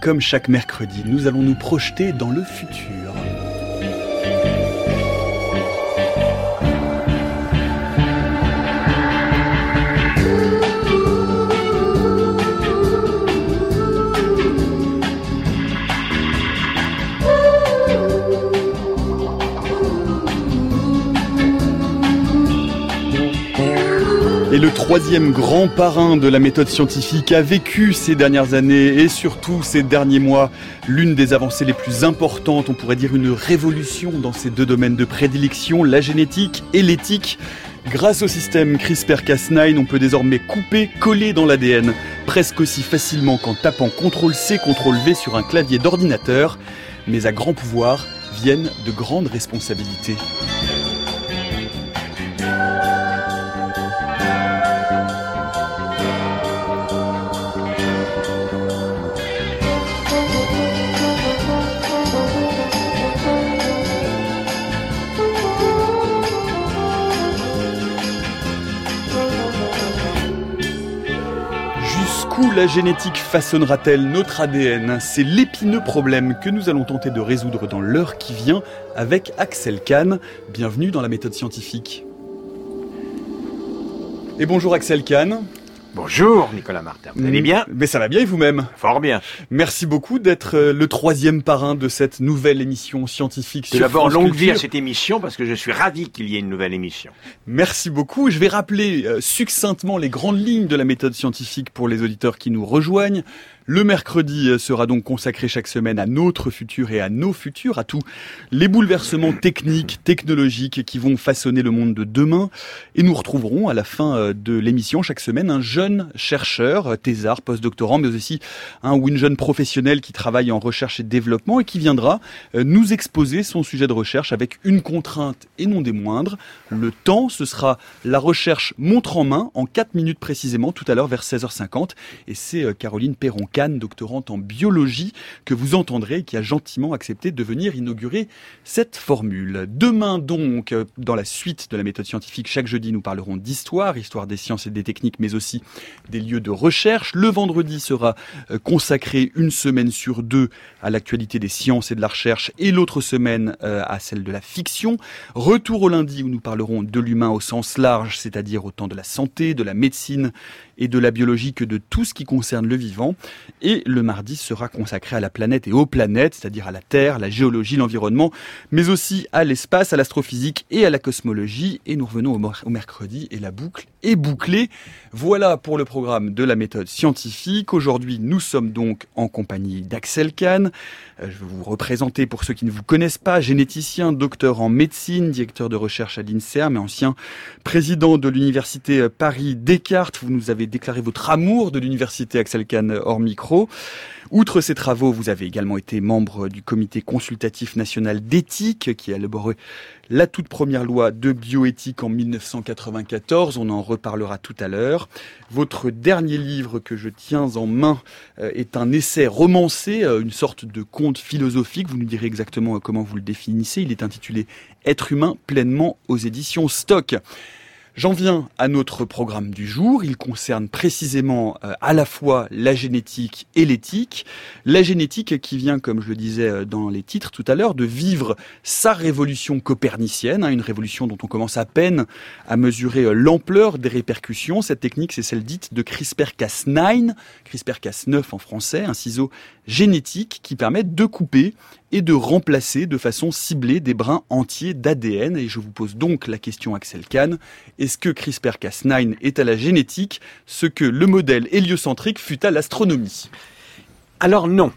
comme chaque mercredi, nous allons nous projeter dans le futur. Et le troisième grand parrain de la méthode scientifique a vécu ces dernières années et surtout ces derniers mois l'une des avancées les plus importantes, on pourrait dire une révolution dans ces deux domaines de prédilection, la génétique et l'éthique. Grâce au système CRISPR-Cas9, on peut désormais couper, coller dans l'ADN presque aussi facilement qu'en tapant CTRL-C, CTRL-V sur un clavier d'ordinateur. Mais à grand pouvoir viennent de grandes responsabilités. Jusqu'où la génétique façonnera-t-elle notre ADN ? C'est l'épineux problème que nous allons tenter de résoudre dans l'heure qui vient avec Axel Kahn. Bienvenue dans la méthode scientifique. Et bonjour Axel Kahn. Bonjour Nicolas Martin, vous allez bien ? Mais ça va bien et vous-même ? Fort bien. Merci beaucoup d'être le troisième parrain de cette nouvelle émission scientifique sur France D'abord, longue Culture. vie à cette émission parce que je suis ravi qu'il y ait une nouvelle émission. Merci beaucoup. Je vais rappeler succinctement les grandes lignes de la méthode scientifique pour les auditeurs qui nous rejoignent. Le mercredi sera donc consacré chaque semaine à notre futur et à nos futurs, à tous les bouleversements techniques, technologiques qui vont façonner le monde de demain. Et nous retrouverons à la fin de l'émission chaque semaine un jeune chercheur, thésard, postdoctorant, mais aussi un jeune professionnel qui travaille en recherche et développement et qui viendra nous exposer son sujet de recherche avec une contrainte et non des moindres. Le temps, ce sera la recherche montre en main en 4 minutes précisément, tout à l'heure vers 16h50. Et c'est Caroline Perron-Kahn, doctorante en biologie, que vous entendrez, qui a gentiment accepté de venir inaugurer cette formule. Demain donc, dans la suite de la méthode scientifique, chaque jeudi nous parlerons d'histoire, histoire des sciences et des techniques, mais aussi des lieux de recherche. Le vendredi sera consacré une semaine sur 2 à l'actualité des sciences et de la recherche, et l'autre semaine à celle de la fiction. Retour au lundi où nous parlerons de l'humain au sens large, c'est-à-dire autant de la santé, de la médecine et de la biologie que de tout ce qui concerne le vivant. Et le mardi sera consacré à la planète et aux planètes, c'est-à-dire à la Terre, la géologie, l'environnement, mais aussi à l'espace, à l'astrophysique et à la cosmologie. Et nous revenons au mercredi et la boucle est bouclée. Voilà pour le programme de la méthode scientifique. Aujourd'hui, nous sommes donc en compagnie d'Axel Kahn. Je vais vous représenter pour ceux qui ne vous connaissent pas, généticien, docteur en médecine, directeur de recherche à l'INSERM et ancien président de l'université Paris-Descartes. Vous nous avez déclaré votre amour de l'université Axel Kahn hors micro. Outre ces travaux, vous avez également été membre du comité consultatif national d'éthique qui a élaboré la toute première loi de bioéthique en 1994. On en reparlera tout à l'heure. Votre dernier livre que je tiens en main est un essai romancé, une sorte de conte philosophique. Vous nous direz exactement comment vous le définissez. Il est intitulé « Être humain pleinement » aux éditions Stock. J'en viens à notre programme du jour. Il concerne précisément à la fois la génétique et l'éthique. La génétique qui vient, comme je le disais dans les titres tout à l'heure, de vivre sa révolution copernicienne, une révolution dont on commence à peine à mesurer l'ampleur des répercussions. Cette technique, c'est celle dite de CRISPR-Cas9, CRISPR-Cas9 en français, un ciseau génétique qui permet de couper et de remplacer de façon ciblée des brins entiers d'ADN. Et je vous pose donc la question Axel Kahn, est-ce que CRISPR-Cas9 est à la génétique ce que le modèle héliocentrique fut à l'astronomie ? Alors non.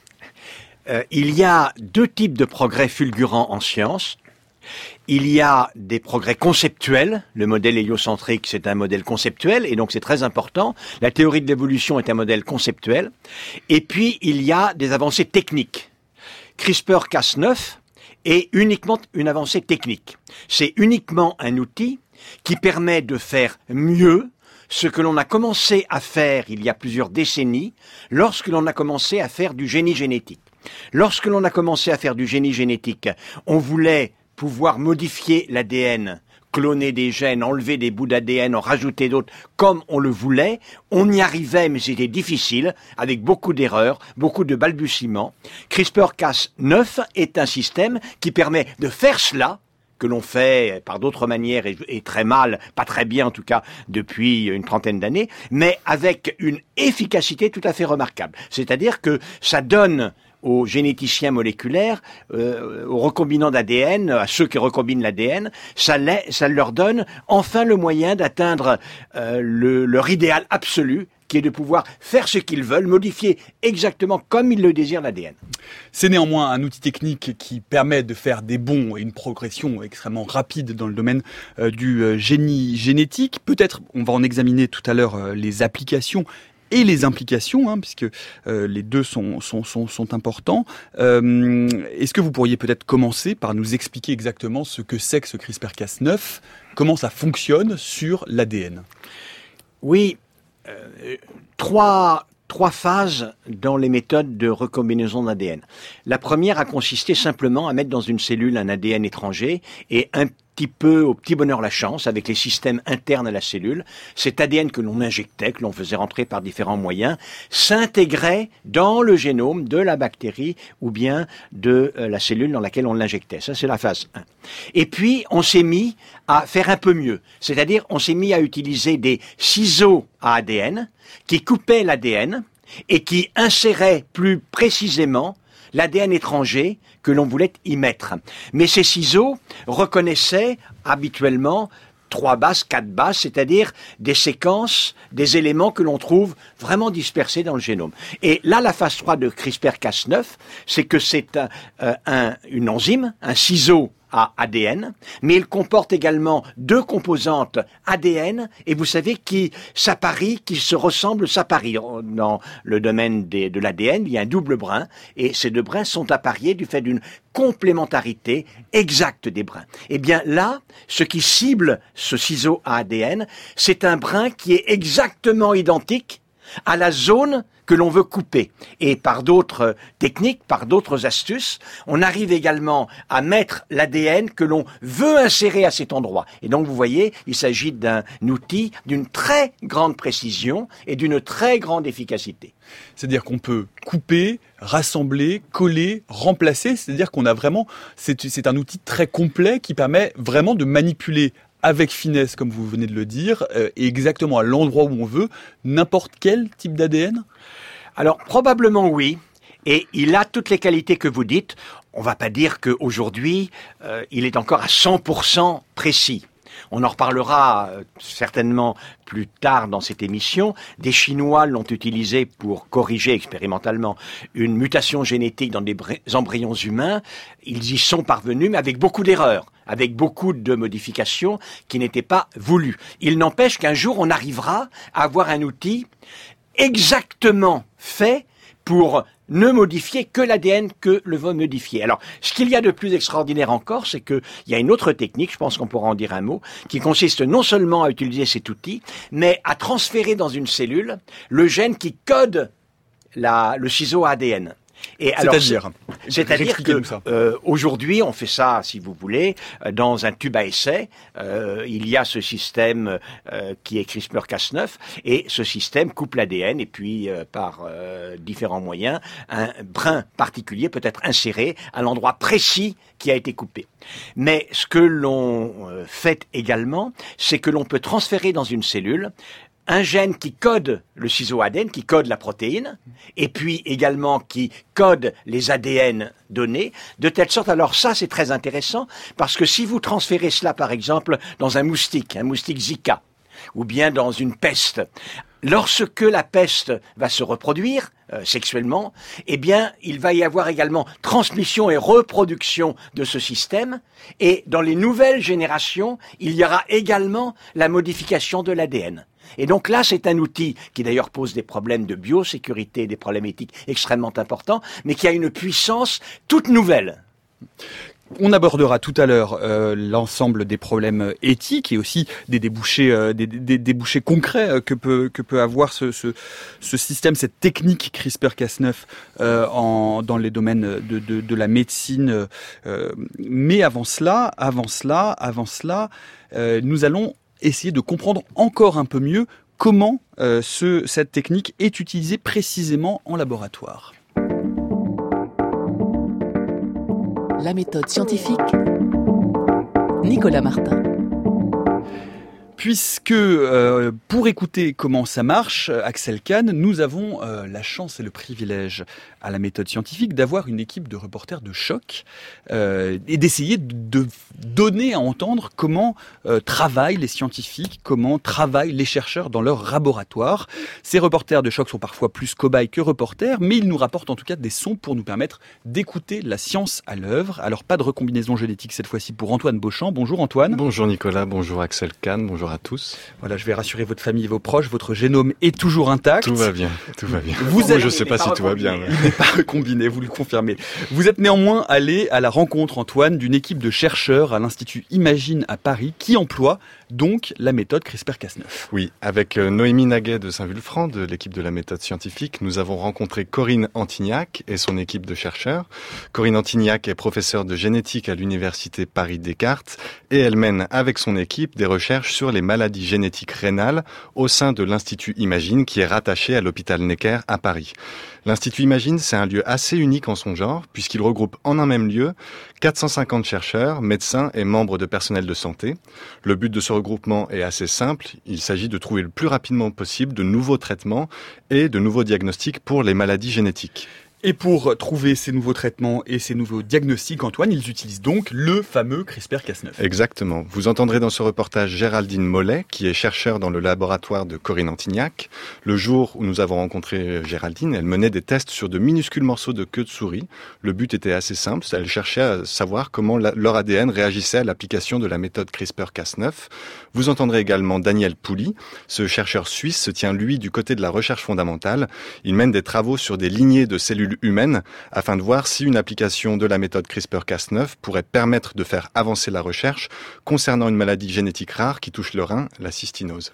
Il y a 2 types de progrès fulgurants en science. Il y a des progrès conceptuels. Le modèle héliocentrique, c'est un modèle conceptuel et donc c'est très important. La théorie de l'évolution est un modèle conceptuel. Et puis, il y a des avancées techniques. CRISPR-Cas9 est uniquement une avancée technique. C'est uniquement un outil qui permet de faire mieux ce que l'on a commencé à faire il y a plusieurs décennies lorsque l'on a commencé à faire du génie génétique. Lorsque l'on a commencé à faire du génie génétique, on voulait pouvoir modifier l'ADN cloner des gènes, enlever des bouts d'ADN, en rajouter d'autres, comme on le voulait. On y arrivait, mais c'était difficile, avec beaucoup d'erreurs, beaucoup de balbutiements. CRISPR-Cas9 est un système qui permet de faire cela, que l'on fait par d'autres manières et très mal, pas très bien en tout cas, depuis une trentaine d'années, mais avec une efficacité tout à fait remarquable. C'est-à-dire que ça donne aux généticiens moléculaires, aux recombinants d'ADN, à ceux qui recombinent l'ADN, ça leur donne enfin le moyen d'atteindre leur idéal absolu, qui est de pouvoir faire ce qu'ils veulent, modifier exactement comme ils le désirent l'ADN. C'est néanmoins un outil technique qui permet de faire des bonds et une progression extrêmement rapide dans le domaine du génie génétique. Peut-être, on va en examiner tout à l'heure les applications et les implications, puisque les deux sont importants. Est-ce que vous pourriez peut-être commencer par nous expliquer exactement ce que c'est que ce CRISPR-Cas9, comment ça fonctionne sur l'ADN? Oui, trois phases dans les méthodes de recombinaison d'ADN. La première a consisté simplement à mettre dans une cellule un ADN étranger et un petit peu au petit bonheur la chance, avec les systèmes internes à la cellule, cet ADN que l'on injectait, que l'on faisait rentrer par différents moyens, s'intégrait dans le génome de la bactérie ou bien de la cellule dans laquelle on l'injectait. Ça, c'est la phase 1. Et puis, on s'est mis à faire un peu mieux. C'est-à-dire, on s'est mis à utiliser des ciseaux à ADN qui coupaient l'ADN et qui inséraient plus précisément l'ADN étranger que l'on voulait y mettre. Mais ces ciseaux reconnaissaient habituellement 3 bases, 4 bases, c'est-à-dire des séquences, des éléments que l'on trouve vraiment dispersés dans le génome. Et là, la phase 3 de CRISPR-Cas9, c'est que c'est une enzyme, un ciseau à ADN, mais il comporte également 2 composantes ADN, et vous savez, qui s'apparient, qui se ressemblent, s'apparient. Dans le domaine de l'ADN, il y a un double brin, et ces 2 brins sont appariés du fait d'une complémentarité exacte des brins. Eh bien là, ce qui cible ce ciseau à ADN, c'est un brin qui est exactement identique à la zone que l'on veut couper. Et par d'autres techniques, par d'autres astuces, on arrive également à mettre l'ADN que l'on veut insérer à cet endroit. Et donc, vous voyez, il s'agit d'un outil d'une très grande précision et d'une très grande efficacité. C'est-à-dire qu'on peut couper, rassembler, coller, remplacer. C'est-à-dire qu'on a vraiment, c'est un outil très complet qui permet vraiment de manipuler avec finesse, comme vous venez de le dire, et exactement à l'endroit où on veut, n'importe quel type d'ADN? Alors, probablement oui. Et il a toutes les qualités que vous dites. On va pas dire qu'aujourd'hui, il est encore à 100% précis. On en reparlera certainement plus tard dans cette émission. Des Chinois l'ont utilisé pour corriger expérimentalement une mutation génétique dans des embryons humains. Ils y sont parvenus, mais avec beaucoup d'erreurs, avec beaucoup de modifications qui n'étaient pas voulues. Il n'empêche qu'un jour, on arrivera à avoir un outil exactement fait pour ne modifier que l'ADN que le veut modifier. Alors, ce qu'il y a de plus extraordinaire encore, c'est qu'il y a une autre technique, je pense qu'on pourra en dire un mot, qui consiste non seulement à utiliser cet outil, mais à transférer dans une cellule le gène qui code le ciseau ADN. Et c'est-à-dire que aujourd'hui, on fait ça, si vous voulez, dans un tube à essai. Il y a ce système qui est CRISPR-Cas9, et ce système coupe l'ADN, et puis par différents moyens, un brin particulier peut être inséré à l'endroit précis qui a été coupé. Mais ce que l'on fait également, c'est que l'on peut transférer dans une cellule un gène qui code le ciseau ADN, qui code la protéine, et puis également qui code les ADN donnés, de telle sorte, alors ça c'est très intéressant, parce que si vous transférez cela par exemple dans un moustique Zika, ou bien dans une peste, lorsque la peste va se reproduire sexuellement, eh bien, il va y avoir également transmission et reproduction de ce système, et dans les nouvelles générations, il y aura également la modification de l'ADN. Et donc là, c'est un outil qui d'ailleurs pose des problèmes de biosécurité, des problèmes éthiques extrêmement importants, mais qui a une puissance toute nouvelle. On abordera tout à l'heure l'ensemble des problèmes éthiques et aussi des débouchés, des débouchés concrets que peut avoir ce système, cette technique CRISPR-Cas9 dans les domaines de la médecine. Mais avant cela, nous allons essayer de comprendre encore un peu mieux comment cette technique est utilisée précisément en laboratoire. La méthode scientifique, Nicolas Martin. Puisque pour écouter comment ça marche, Axel Kahn, nous avons la chance et le privilège à la méthode scientifique d'avoir une équipe de reporters de choc et d'essayer de donner à entendre comment travaillent les scientifiques, comment travaillent les chercheurs dans leur laboratoire. Ces reporters de choc sont parfois plus cobayes que reporters, mais ils nous rapportent en tout cas des sons pour nous permettre d'écouter la science à l'œuvre. Alors pas de recombinaison génétique cette fois-ci pour Antoine Beauchamp. Bonjour Antoine. Bonjour Nicolas, bonjour Axel Kahn, bonjour à tous. Voilà, je vais rassurer votre famille et vos proches, votre génome est toujours intact. Tout va bien, tout va bien. Je ne sais pas si tout va bien. Il n'est pas recombiné, vous le confirmez. Vous êtes néanmoins allé à la rencontre, Antoine, d'une équipe de chercheurs à l'Institut Imagine à Paris qui emploie donc la méthode CRISPR-Cas9. Oui, avec Noémie Naguet de Saint-Vulfranc, de l'équipe de la méthode scientifique, nous avons rencontré Corinne Antignac et son équipe de chercheurs. Corinne Antignac est professeure de génétique à l'université Paris-Descartes et elle mène avec son équipe des recherches sur les maladies génétiques rénales au sein de l'Institut Imagine qui est rattaché à l'hôpital Necker à Paris. L'Institut Imagine, c'est un lieu assez unique en son genre, puisqu'il regroupe en un même lieu 450 chercheurs, médecins et membres de personnel de santé. Le but de ce regroupement est assez simple. Il s'agit de trouver le plus rapidement possible de nouveaux traitements et de nouveaux diagnostics pour les maladies génétiques. Et pour trouver ces nouveaux traitements et ces nouveaux diagnostics, Antoine, ils utilisent donc le fameux CRISPR-Cas9. Exactement. Vous entendrez dans ce reportage Géraldine Mollet, qui est chercheure dans le laboratoire de Corinne Antignac. Le jour où nous avons rencontré Géraldine, elle menait des tests sur de minuscules morceaux de queue de souris. Le but était assez simple, elle cherchait à savoir comment leur ADN réagissait à l'application de la méthode CRISPR-Cas9. Vous entendrez également Daniel Pouly. Ce chercheur suisse se tient, lui, du côté de la recherche fondamentale. Il mène des travaux sur des lignées de cellules humaines afin de voir si une application de la méthode CRISPR-Cas9 pourrait permettre de faire avancer la recherche concernant une maladie génétique rare qui touche le rein, la cystinose.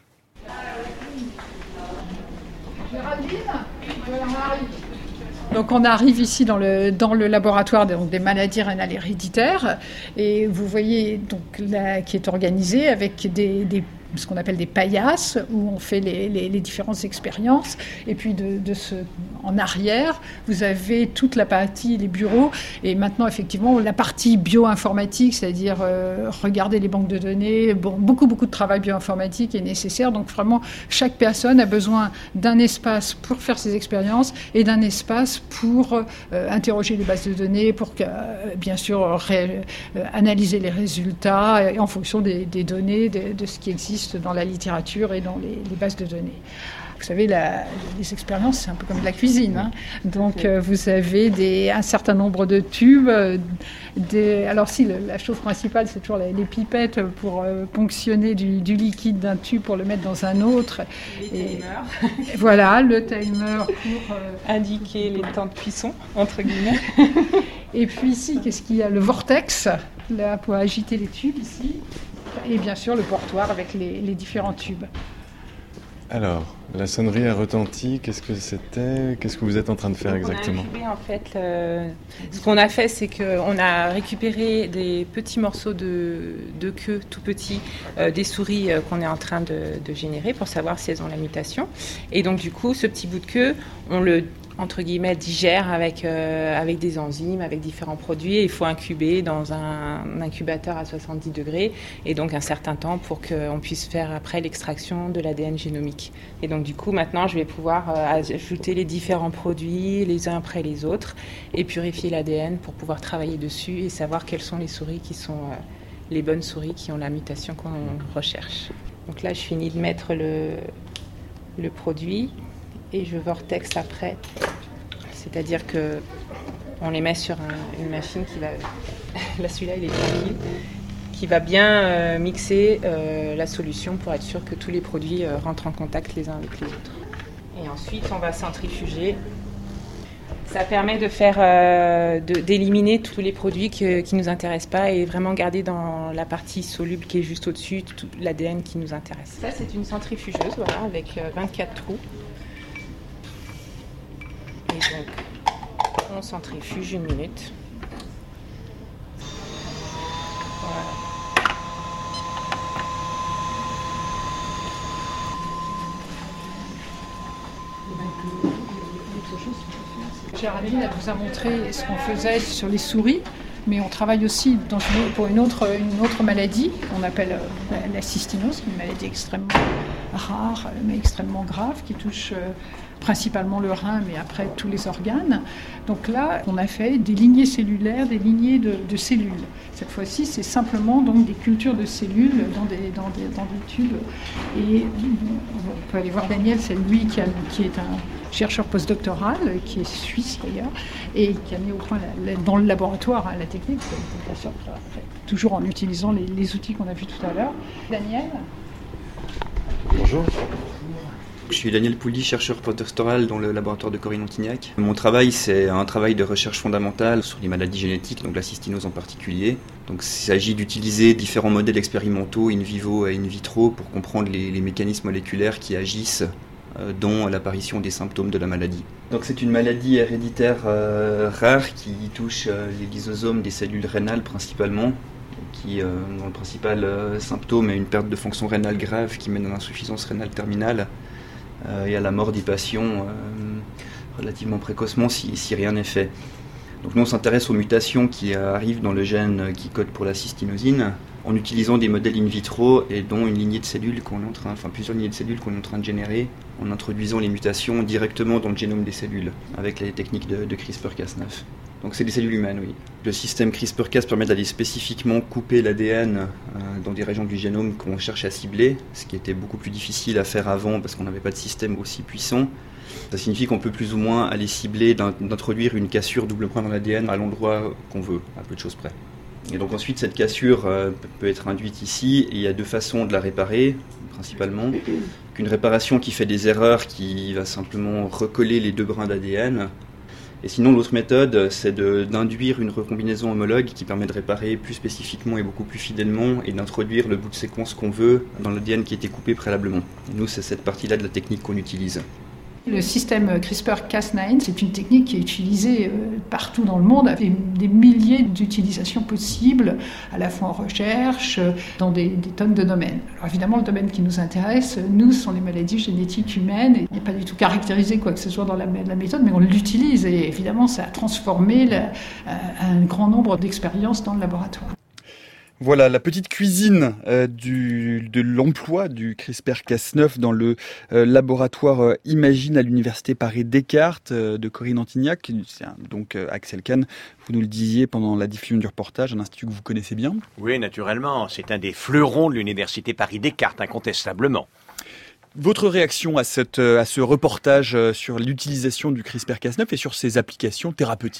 Donc on arrive ici dans le laboratoire des maladies rénales héréditaires et vous voyez donc là, qui est organisé avec ce qu'on appelle des paillasses où on fait les différentes expériences et puis en arrière vous avez toute la partie les bureaux et maintenant effectivement la partie bioinformatique, c'est-à-dire regarder les banques de données, beaucoup de travail bioinformatique est nécessaire, donc vraiment chaque personne a besoin d'un espace pour faire ses expériences et d'un espace pour interroger les bases de données, pour bien sûr analyser les résultats en fonction des données de ce qui existe dans la littérature et dans les bases de données. Vous savez, les expériences, c'est un peu comme de la cuisine. Hein. Donc, vous avez un certain nombre de tubes. Alors, la chose principale, c'est toujours les pipettes pour ponctionner du liquide d'un tube pour le mettre dans un autre. Les timers. Voilà, le timer pour indiquer les temps de cuisson, entre guillemets. Et puis ici, qu'est-ce qu'il y a ? Le vortex, là, pour agiter les tubes, ici. Et bien sûr, le portoir avec les différents tubes. Alors, la sonnerie a retenti. Qu'est-ce que c'était ? Qu'est-ce que vous êtes en train de faire exactement ? On a incubé, en fait, ce qu'on a fait, c'est qu'on a récupéré des petits morceaux de queue tout petits des souris qu'on est en train de générer pour savoir si elles ont la mutation. Et donc, du coup, ce petit bout de queue, on le entre guillemets digère avec des enzymes, avec différents produits. Et il faut incuber dans un incubateur à 70 degrés et donc un certain temps pour qu'on puisse faire après l'extraction de l'ADN génomique. Et donc du coup maintenant je vais pouvoir ajouter les différents produits les uns après les autres et purifier l'ADN pour pouvoir travailler dessus et savoir quelles sont les souris qui sont les bonnes souris qui ont la mutation qu'on recherche. Donc là je finis de mettre le produit. Et je vortex après, c'est-à-dire que on les met sur une machine qui va, là celui-là il est tranquille, qui va bien mixer la solution pour être sûr que tous les produits rentrent en contact les uns avec les autres. Et ensuite on va centrifuger Ça permet de faire, d'éliminer tous les produits qui ne nous intéressent pas et vraiment garder dans la partie soluble qui est juste au-dessus tout l'ADN qui nous intéresse. Ça, c'est une centrifugeuse, voilà, avec 24 trous. Et donc, on centrifuge 1 minute. Voilà. Géraldine vous a montré ce qu'on faisait sur les souris, mais on travaille aussi pour une autre maladie qu'on appelle la cystinose, une maladie extrêmement rare, mais extrêmement grave, qui touche principalement le rein, mais après tous les organes. Donc là, on a fait des lignées cellulaires, des lignées de cellules. Cette fois-ci, c'est simplement donc des cultures de cellules dans des tubes. Et on peut aller voir Daniel, c'est lui qui est un chercheur postdoctoral, qui est suisse d'ailleurs, et qui a mis au point dans le laboratoire la technique, toujours en utilisant les outils qu'on a vus tout à l'heure. Daniel ? Bonjour. Je suis Daniel Pouly, chercheur postdoctoral dans le laboratoire de Corinne Antignac. Mon travail, c'est un travail de recherche fondamentale sur les maladies génétiques, donc la cystinose en particulier. Donc, il s'agit d'utiliser différents modèles expérimentaux in vivo et in vitro pour comprendre les mécanismes moléculaires qui agissent dont l'apparition des symptômes de la maladie. Donc c'est une maladie héréditaire rare qui touche les lysosomes des cellules rénales principalement, dont le principal symptôme est une perte de fonction rénale grave qui mène à l'insuffisance rénale terminale et à la mort des patients relativement précocement si rien n'est fait. Donc nous on s'intéresse aux mutations qui arrivent dans le gène qui code pour la cystinosine en utilisant des modèles in vitro et dont une lignée de cellules plusieurs lignées de cellules qu'on est en train de générer en introduisant les mutations directement dans le génome des cellules avec les techniques de CRISPR-Cas9. Donc c'est des cellules humaines, oui. Le système CRISPR-Cas permet d'aller spécifiquement couper l'ADN dans des régions du génome qu'on cherche à cibler, ce qui était beaucoup plus difficile à faire avant parce qu'on n'avait pas de système aussi puissant. Ça signifie qu'on peut plus ou moins aller cibler, d'introduire une cassure double point dans l'ADN à l'endroit qu'on veut, à peu de choses près. Et donc ensuite, cette cassure peut être induite ici, et il y a deux façons de la réparer, principalement. Une réparation qui fait des erreurs, qui va simplement recoller les deux brins d'ADN. Et sinon, l'autre méthode, c'est d'induire une recombinaison homologue qui permet de réparer plus spécifiquement et beaucoup plus fidèlement, et d'introduire le bout de séquence qu'on veut dans l'ADN qui a été coupé préalablement. Et nous, c'est cette partie-là de la technique qu'on utilise. Le système CRISPR-Cas9, c'est une technique qui est utilisée partout dans le monde, avec des milliers d'utilisations possibles, à la fois en recherche, dans des tonnes de domaines. Alors évidemment, le domaine qui nous intéresse, nous, ce sont les maladies génétiques humaines. Il n'est pas du tout caractérisé quoi que ce soit dans la méthode, mais on l'utilise. Et évidemment, ça a transformé un grand nombre d'expériences dans le laboratoire. Voilà la petite cuisine de l'emploi du CRISPR-Cas9 dans le laboratoire Imagine à l'université Paris-Descartes de Corinne Antignac. Donc Axel Kahn, vous nous le disiez pendant la diffusion du reportage, un institut que vous connaissez bien. Oui, naturellement, c'est un des fleurons de l'université Paris-Descartes, incontestablement. Votre réaction à ce reportage sur l'utilisation du CRISPR-Cas9 et sur ses applications thérapeutiques ?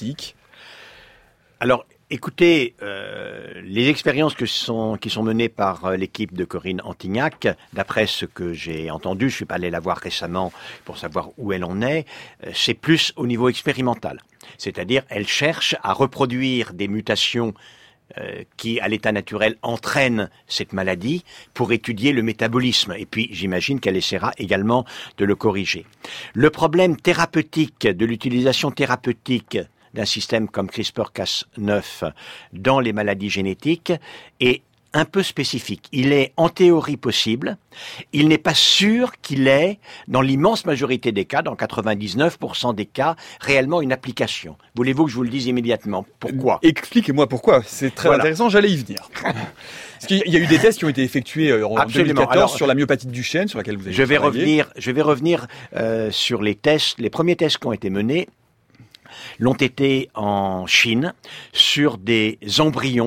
Alors, écoutez, les expériences qui sont menées par l'équipe de Corinne Antignac, d'après ce que j'ai entendu, je suis pas allé la voir récemment pour savoir où elle en est, c'est plus au niveau expérimental. C'est-à-dire, elle cherche à reproduire des mutations qui, à l'état naturel, entraînent cette maladie pour étudier le métabolisme. Et puis, j'imagine qu'elle essaiera également de le corriger. Le problème thérapeutique, de l'utilisation thérapeutique d'un système comme CRISPR-Cas9 dans les maladies génétiques est un peu spécifique. Il est en théorie possible, il n'est pas sûr qu'il ait, dans l'immense majorité des cas, dans 99% des cas, réellement une application. Voulez-vous que je vous le dise immédiatement ? Pourquoi ? Expliquez-moi pourquoi, c'est très intéressant, j'allais y venir. Parce qu'il y a eu des tests qui ont été effectués en 2014 sur la myopathie de Duchenne, sur laquelle vous avez travaillé. Je vais revenir sur les tests, les premiers tests qui ont été menés, l'ont été en Chine sur des embryons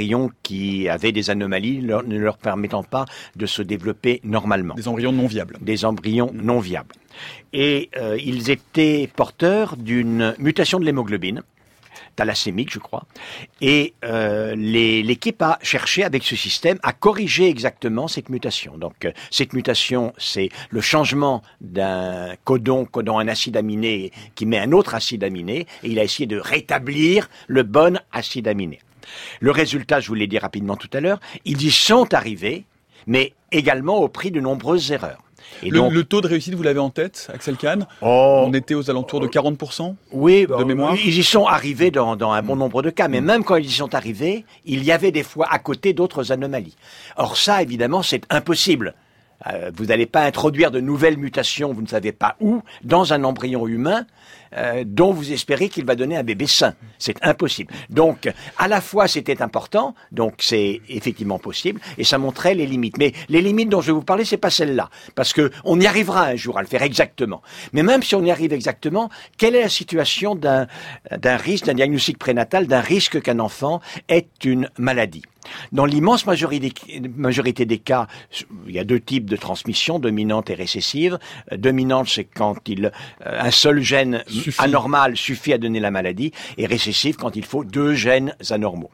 qui avaient des anomalies ne leur permettant pas de se développer normalement. Des embryons non viables. Des embryons non viables. Et ils étaient porteurs d'une mutation de l'hémoglobine thalassémique, je crois. Et l'équipe a cherché avec ce système à corriger exactement cette mutation. Donc cette mutation, c'est le changement d'un codon un acide aminé qui met un autre acide aminé, et il a essayé de rétablir le bon acide aminé. Le résultat, je vous l'ai dit rapidement tout à l'heure, ils y sont arrivés, mais également au prix de nombreuses erreurs. Et le taux de réussite, vous l'avez en tête, Axel Kahn? On était aux alentours de 40%? Oui, de mémoire. Ils y sont arrivés dans un bon nombre de cas, mais même quand ils y sont arrivés, il y avait des fois à côté d'autres anomalies. Or ça, évidemment, c'est impossible. Vous n'allez pas introduire de nouvelles mutations, vous ne savez pas où, dans un embryon humain, dont vous espérez qu'il va donner un bébé sain. C'est impossible. Donc, à la fois, c'était important, donc c'est effectivement possible, et ça montrait les limites. Mais les limites dont je vais vous parler, c'est pas celle-là. Parce que on y arrivera un jour à le faire exactement. Mais même si on y arrive exactement, quelle est la situation d'un risque, d'un diagnostic prénatal, d'un risque qu'un enfant ait une maladie? Dans l'immense majorité des cas, il y a deux types de transmission, dominante et récessive. Dominante, c'est quand un seul gène anormal suffit à donner la maladie, et récessive quand il faut deux gènes anormaux.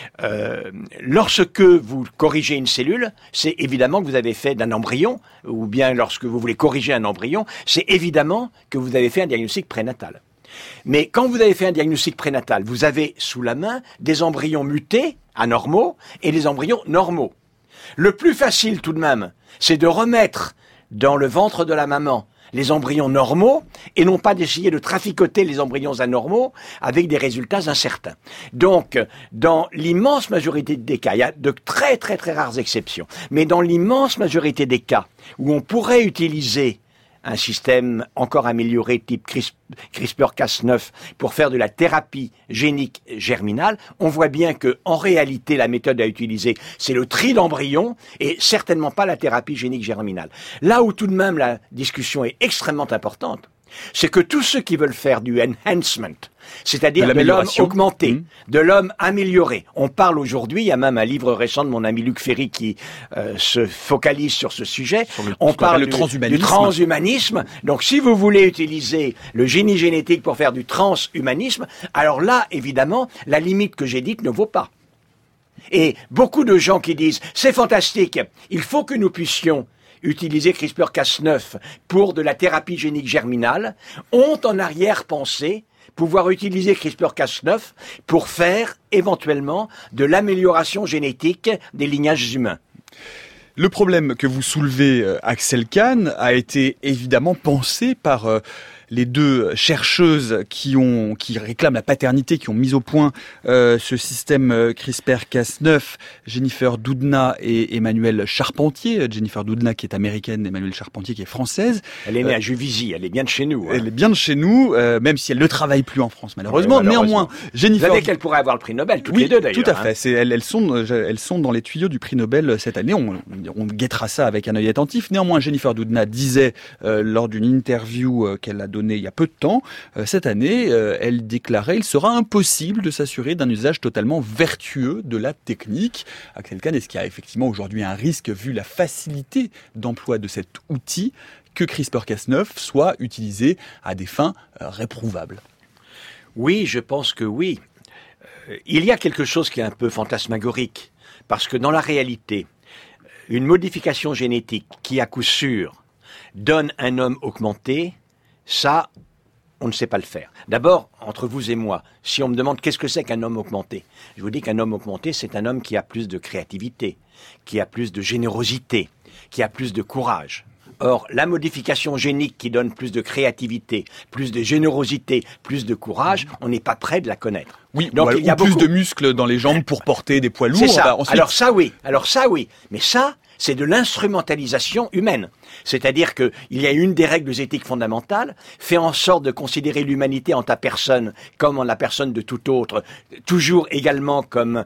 Lorsque vous corrigez une cellule, c'est évidemment que vous avez fait d'un embryon, ou bien lorsque vous voulez corriger un embryon, c'est évidemment que vous avez fait un diagnostic prénatal. Mais quand vous avez fait un diagnostic prénatal, vous avez sous la main des embryons mutés, anormaux, et des embryons normaux. Le plus facile tout de même, c'est de remettre dans le ventre de la maman les embryons normaux, et non pas d'essayer de traficoter les embryons anormaux avec des résultats incertains. Donc, dans l'immense majorité des cas, il y a de très très très rares exceptions, mais dans l'immense majorité des cas où on pourrait utiliser un système encore amélioré type CRISPR-Cas9 pour faire de la thérapie génique germinale, on voit bien que en réalité la méthode à utiliser c'est le tri d'embryons et certainement pas la thérapie génique germinale. Là où tout de même la discussion est extrêmement importante, c'est que tous ceux qui veulent faire du enhancement, c'est-à-dire de l'homme augmenté, de l'homme amélioré. On parle aujourd'hui, il y a même un livre récent de mon ami Luc Ferry qui se focalise sur ce sujet. On parle du transhumanisme. Donc si vous voulez utiliser le génie génétique pour faire du transhumanisme, alors là, évidemment, la limite que j'ai dite ne vaut pas. Et beaucoup de gens qui disent « c'est fantastique, il faut que nous puissions utiliser CRISPR-Cas9 pour de la thérapie génique germinale », ont en arrière-pensée pouvoir utiliser CRISPR-Cas9 pour faire éventuellement de l'amélioration génétique des lignages humains. Le problème que vous soulevez, Axel Kahn, a été évidemment pensé par les deux chercheuses qui réclament la paternité, qui ont mis au point ce système CRISPR-Cas9, Jennifer Doudna et Emmanuelle Charpentier. Jennifer Doudna qui est américaine, Emmanuelle Charpentier qui est française. Elle est née à Juvisy, elle est bien de chez nous. Hein. Elle est bien de chez nous, même si elle ne travaille plus en France malheureusement. Néanmoins, Jennifer... Vous savez qu'elle pourrait avoir le prix Nobel, toutes les deux d'ailleurs. Tout à fait. Elles sont dans les tuyaux du prix Nobel cette année. On guettera ça avec un œil attentif. Néanmoins, Jennifer Doudna disait lors d'une interview qu'elle a donnée il y a peu de temps, cette année, elle déclarait « Il sera impossible de s'assurer d'un usage totalement vertueux de la technique ». Axel Kahn, est-ce qu'il y a effectivement aujourd'hui un risque, vu la facilité d'emploi de cet outil, que CRISPR-Cas9 soit utilisé à des fins réprouvables? Oui, je pense que oui. Il y a quelque chose qui est un peu fantasmagorique, parce que dans la réalité, une modification génétique qui, à coup sûr, donne un homme augmenté, ça, on ne sait pas le faire. D'abord, entre vous et moi, si on me demande qu'est-ce que c'est qu'un homme augmenté, je vous dis qu'un homme augmenté, c'est un homme qui a plus de créativité, qui a plus de générosité, qui a plus de courage. Or, la modification génique qui donne plus de créativité, plus de générosité, plus de courage, on n'est pas prêt de la connaître. Oui, donc il y a plus de muscles dans les jambes pour porter des poids lourds. C'est ça. Alors ça, oui. Mais ça, c'est de l'instrumentalisation humaine. C'est-à-dire que il y a une des règles éthiques fondamentales, fait en sorte de considérer l'humanité en ta personne comme en la personne de tout autre, toujours également comme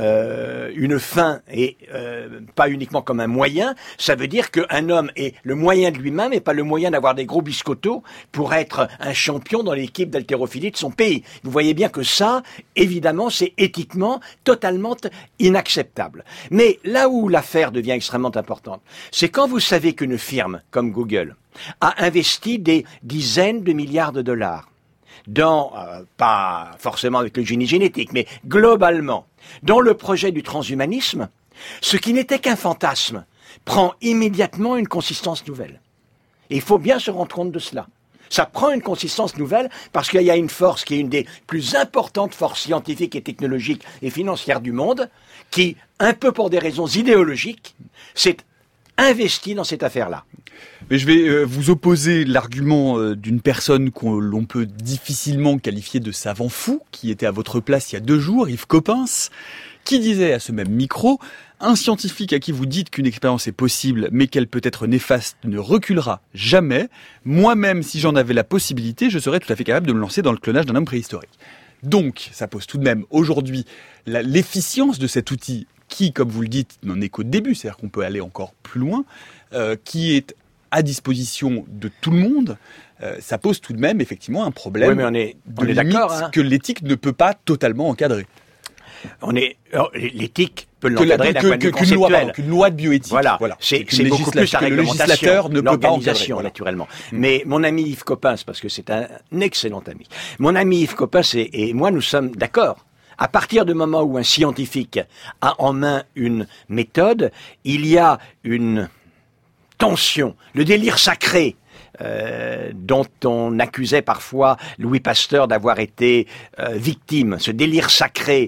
une fin et pas uniquement comme un moyen. Ça veut dire qu'un homme est le moyen de lui-même et pas le moyen d'avoir des gros biscottos pour être un champion dans l'équipe d'haltérophilie de son pays. Vous voyez bien que ça, évidemment, c'est éthiquement totalement inacceptable. Mais là où l'affaire devient extrêmement importante, c'est quand vous savez qu'une firme comme Google a investi des dizaines de milliards de dollars pas forcément avec le génie génétique, mais globalement, dans le projet du transhumanisme, ce qui n'était qu'un fantasme prend immédiatement une consistance nouvelle. Et il faut bien se rendre compte de cela. Ça prend une consistance nouvelle parce qu'il y a une force qui est une des plus importantes forces scientifiques et technologiques et financières du monde qui, un peu pour des raisons idéologiques, s'est investie dans cette affaire-là. Mais je vais vous opposer l'argument d'une personne l'on peut difficilement qualifier de savant fou, qui était à votre place il y a 2 jours, Yves Coppens, qui disait à ce même micro: un scientifique à qui vous dites qu'une expérience est possible, mais qu'elle peut être néfaste, ne reculera jamais. Moi-même, si j'en avais la possibilité, je serais tout à fait capable de me lancer dans le clonage d'un homme préhistorique. Donc, ça pose tout de même aujourd'hui l'efficience de cet outil qui, comme vous le dites, n'en est qu'au début, c'est-à-dire qu'on peut aller encore plus loin, qui est à disposition de tout le monde. Ça pose tout de même effectivement un problème on est d'accord, hein. Que l'éthique ne peut pas totalement encadrer. L'éthique peut l'encadrer d'un point de vue conceptuel. Qu'une loi de bioéthique. Voilà, c'est beaucoup plus la réglementation, l'organisation, naturellement. Mais mon ami Yves Coppens, parce que c'est un excellent ami, mon ami Yves Coppens et moi, nous sommes d'accord. À partir du moment où un scientifique a en main une méthode, il y a une tension, le délire sacré, dont on accusait parfois Louis Pasteur d'avoir été victime, ce délire sacré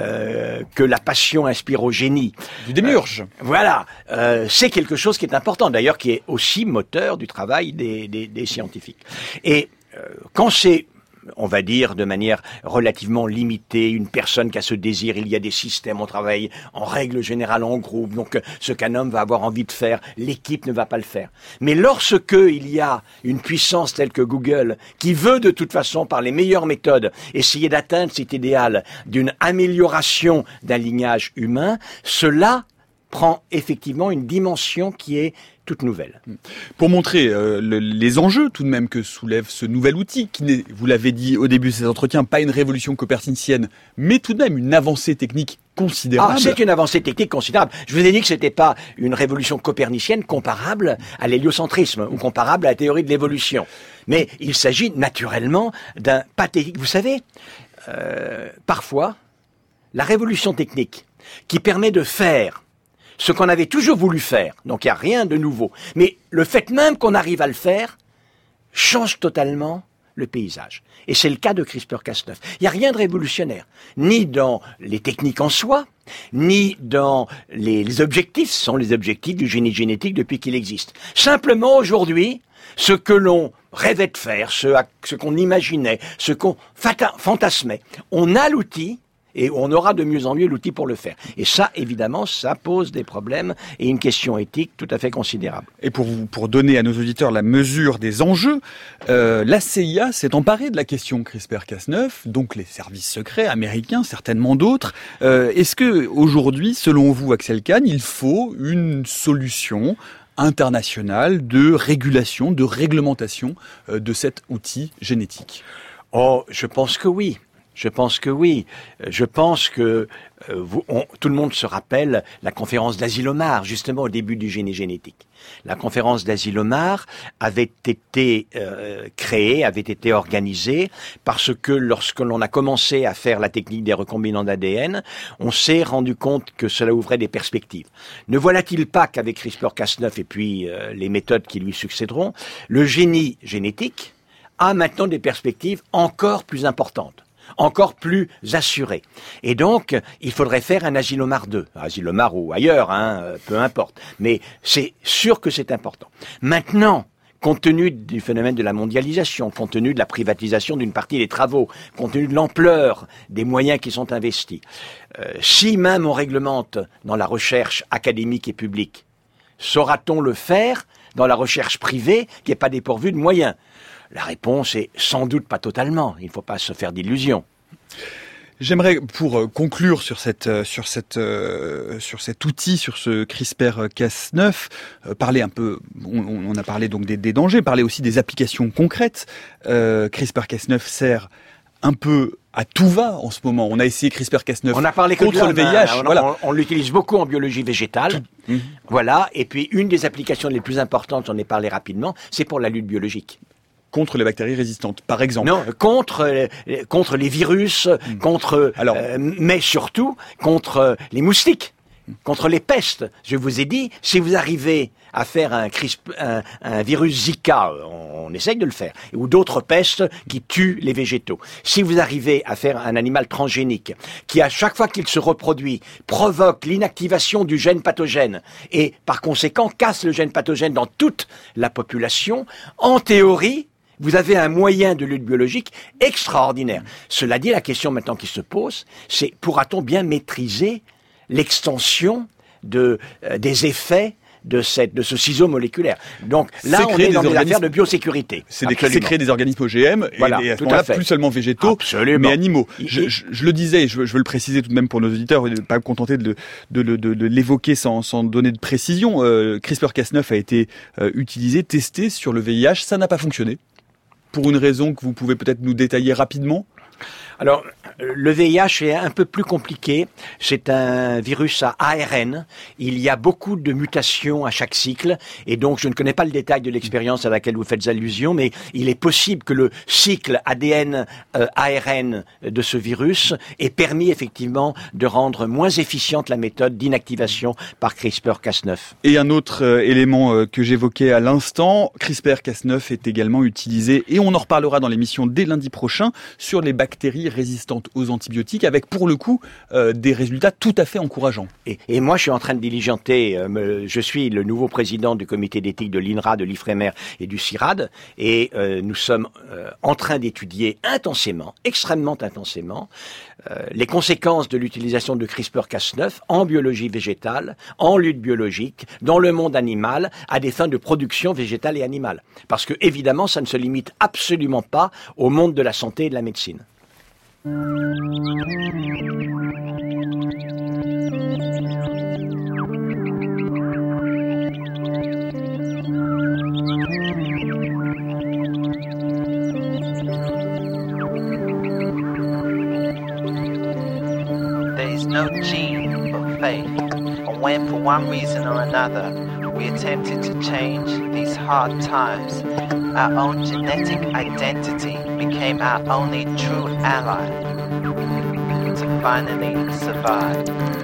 que la passion inspire au génie. Du démiurge. Voilà, c'est quelque chose qui est important, d'ailleurs qui est aussi moteur du travail des scientifiques. Et quand c'est, on va dire de manière relativement limitée, une personne qui a ce désir, il y a des systèmes, on travaille en règle générale en groupe, donc ce qu'un homme va avoir envie de faire, l'équipe ne va pas le faire. Mais lorsque il y a une puissance telle que Google, qui veut de toute façon par les meilleures méthodes essayer d'atteindre cet idéal d'une amélioration d'un lignage humain, cela prend effectivement une dimension qui est toute nouvelle. Pour montrer les enjeux tout de même que soulève ce nouvel outil, qui n'est, vous l'avez dit au début de cet entretien, pas une révolution copernicienne, mais tout de même une avancée technique considérable. Ah, c'est une avancée technique considérable. Je vous ai dit que c'était pas une révolution copernicienne comparable à l'héliocentrisme ou comparable à la théorie de l'évolution. Mais il s'agit naturellement d'un pas technique. Vous savez, parfois, la révolution technique qui permet de faire ce qu'on avait toujours voulu faire, donc il n'y a rien de nouveau. Mais le fait même qu'on arrive à le faire change totalement le paysage. Et c'est le cas de CRISPR-Cas9. Il n'y a rien de révolutionnaire, ni dans les techniques en soi, ni dans les objectifs. Ce sont les objectifs du génie génétique depuis qu'il existe. Simplement aujourd'hui, ce que l'on rêvait de faire, ce qu'on imaginait, ce qu'on fantasmait, on a l'outil, et on aura de mieux en mieux l'outil pour le faire. Et ça, évidemment, ça pose des problèmes et une question éthique tout à fait considérable. Et pour donner à nos auditeurs la mesure des enjeux, la CIA s'est emparée de la question CRISPR-Cas9, donc les services secrets américains, certainement d'autres. Est-ce que aujourd'hui, selon vous, Axel Kahn, il faut une solution internationale de régulation, de réglementation de cet outil génétique? Oh, je pense que oui. Je pense que oui. Je pense que tout le monde se rappelle la conférence d'Asilomar, justement au début du génie génétique. La conférence d'Asilomar avait été créée, avait été organisée parce que lorsque l'on a commencé à faire la technique des recombinants d'ADN, on s'est rendu compte que cela ouvrait des perspectives. Ne voilà-t-il pas qu'avec CRISPR-Cas9 et puis les méthodes qui lui succéderont, le génie génétique a maintenant des perspectives encore plus importantes, encore plus assuré. Et donc, il faudrait faire un Asilomar 2. Asilomar ou ailleurs, peu importe. Mais c'est sûr que c'est important. Maintenant, compte tenu du phénomène de la mondialisation, compte tenu de la privatisation d'une partie des travaux, compte tenu de l'ampleur des moyens qui sont investis, si même on réglemente dans la recherche académique et publique, saura-t-on le faire dans la recherche privée qui n'est pas dépourvue de moyens? La réponse est sans doute pas totalement. Il ne faut pas se faire d'illusions. J'aimerais, pour conclure sur cet outil, sur ce CRISPR-Cas9, parler un peu. On a parlé donc des dangers, parler aussi des applications concrètes. CRISPR-Cas9 sert un peu à tout va en ce moment. On a essayé CRISPR-Cas9 contre le VIH. On l'utilise beaucoup en biologie végétale. Voilà. Et puis une des applications les plus importantes, j'en ai parlé rapidement, c'est pour la lutte biologique. contre les bactéries résistantes, par exemple. Non, contre les virus, mais surtout contre les moustiques, contre les pestes. Je vous ai dit, si vous arrivez à faire un virus Zika, on essaye de le faire, ou d'autres pestes qui tuent les végétaux. Si vous arrivez à faire un animal transgénique qui, à chaque fois qu'il se reproduit, provoque l'inactivation du gène pathogène et, par conséquent, casse le gène pathogène dans toute la population, en théorie, vous avez un moyen de lutte biologique extraordinaire. Cela dit, la question maintenant qui se pose, c'est pourra-t-on bien maîtriser l'extension des effets de ce ciseau moléculaire. Donc là, on est dans des affaires de biosécurité. C'est créer des organismes OGM, voilà, et à ce moment-là, plus seulement végétaux, mais animaux. Je le disais, je veux le préciser tout de même pour nos auditeurs, et ne pas me contenter de l'évoquer sans donner de précision. CRISPR-Cas9 a été utilisé, testé sur le VIH, ça n'a pas fonctionné. Pour une raison que vous pouvez peut-être nous détailler rapidement. Alors, le VIH est un peu plus compliqué. C'est un virus à ARN. Il y a beaucoup de mutations à chaque cycle. Et donc, je ne connais pas le détail de l'expérience à laquelle vous faites allusion, mais il est possible que le cycle ADN-ARN de ce virus ait permis effectivement de rendre moins efficiente la méthode d'inactivation par CRISPR-Cas9. Et un autre élément que j'évoquais à l'instant, CRISPR-Cas9 est également utilisé, et on en reparlera dans l'émission dès lundi prochain, sur les bactéries résistantes aux antibiotiques, avec pour le coup des résultats tout à fait encourageants. Et moi, je suis en train de diligenter, je suis le nouveau président du comité d'éthique de l'INRA, de l'IFREMER et du CIRAD, et nous sommes en train d'étudier intensément, extrêmement intensément, les conséquences de l'utilisation de CRISPR-Cas9 en biologie végétale, en lutte biologique, dans le monde animal, à des fins de production végétale et animale. Parce que, évidemment, ça ne se limite absolument pas au monde de la santé et de la médecine. There is no gene of faith, and when for one reason or another we attempted to change these hard times, our own genetic identity became our only true ally to finally survive.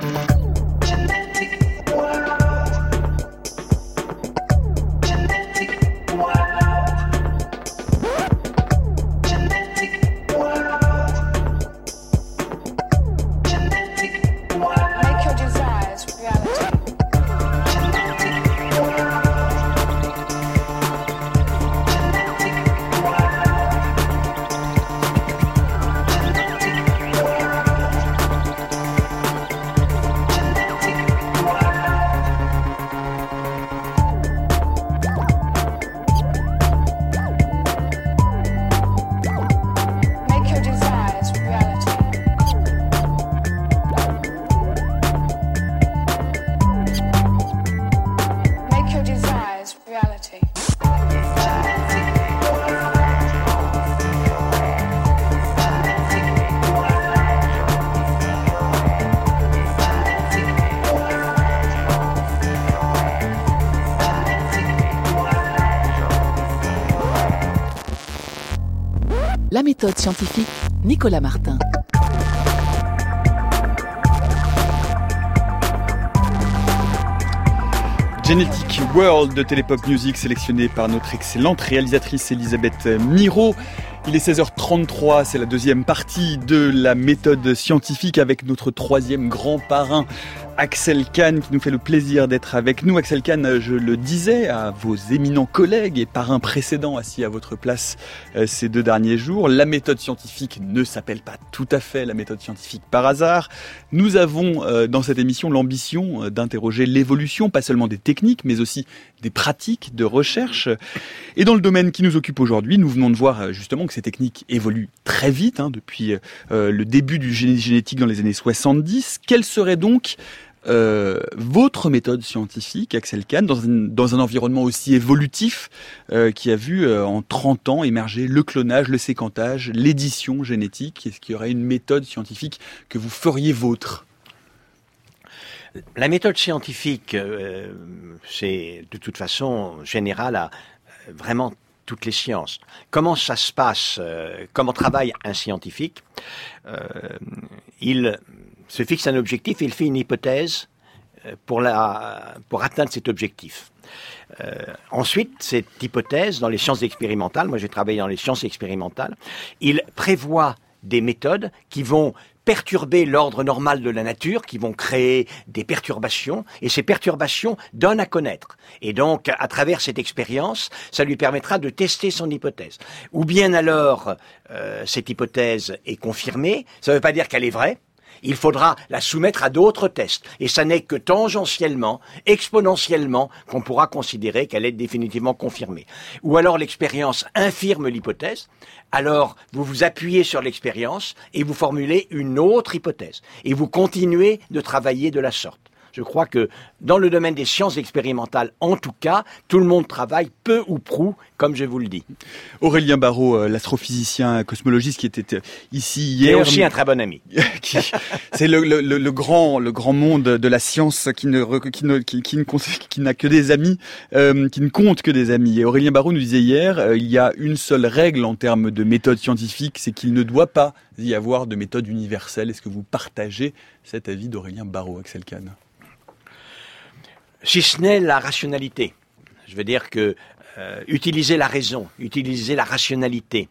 La méthode scientifique, Nicolas Martin. Genetic World de Télépop Music, sélectionné par notre excellente réalisatrice Elisabeth Miro. Il est 16h33, c'est la deuxième partie de la méthode scientifique avec notre troisième grand parrain, Axel Kahn, qui nous fait le plaisir d'être avec nous. Axel Kahn, je le disais à vos éminents collègues et parrains précédents assis à votre place ces 2 derniers jours, la méthode scientifique ne s'appelle pas tout à fait la méthode scientifique par hasard. Nous avons dans cette émission l'ambition d'interroger l'évolution, pas seulement des techniques, mais aussi des pratiques de recherche. Et dans le domaine qui nous occupe aujourd'hui, nous venons de voir justement que ces techniques évoluent très vite, depuis le début du génétique dans les années 70. Quelle serait donc votre méthode scientifique, Axel Kahn, dans un environnement aussi évolutif qui a vu en 30 ans émerger le clonage, le séquentage, l'édition génétique? Est-ce qu'il y aurait une méthode scientifique que vous feriez vôtre? La méthode scientifique, c'est de toute façon générale à vraiment toutes les sciences. Comment ça se passe, comment travaille un scientifique? Il se fixe un objectif et il fait une hypothèse pour atteindre cet objectif. Ensuite, cette hypothèse, dans les sciences expérimentales, moi j'ai travaillé dans les sciences expérimentales, il prévoit des méthodes qui vont perturber l'ordre normal de la nature, qui vont créer des perturbations, et ces perturbations donnent à connaître. Et donc, à travers cette expérience, ça lui permettra de tester son hypothèse. Ou bien alors, cette hypothèse est confirmée, ça ne veut pas dire qu'elle est vraie, il faudra la soumettre à d'autres tests. Et ça n'est que tangentiellement, exponentiellement, qu'on pourra considérer qu'elle est définitivement confirmée. Ou alors l'expérience infirme l'hypothèse, alors vous vous appuyez sur l'expérience et vous formulez une autre hypothèse. Et vous continuez de travailler de la sorte. Je crois que dans le domaine des sciences expérimentales, en tout cas, tout le monde travaille peu ou prou, comme je vous le dis. Aurélien Barraud, l'astrophysicien cosmologiste qui était ici hier. Et aussi un très bon ami. C'est le grand monde de la science qui n'a que des amis, qui ne compte que des amis. Et Aurélien Barraud nous disait hier, il y a une seule règle en termes de méthode scientifique, c'est qu'il ne doit pas y avoir de méthode universelle. Est-ce que vous partagez cet avis d'Aurélien Barraud, Axel Kahn? Si ce n'est la rationalité. Je veux dire que utiliser la raison, utiliser la rationalité,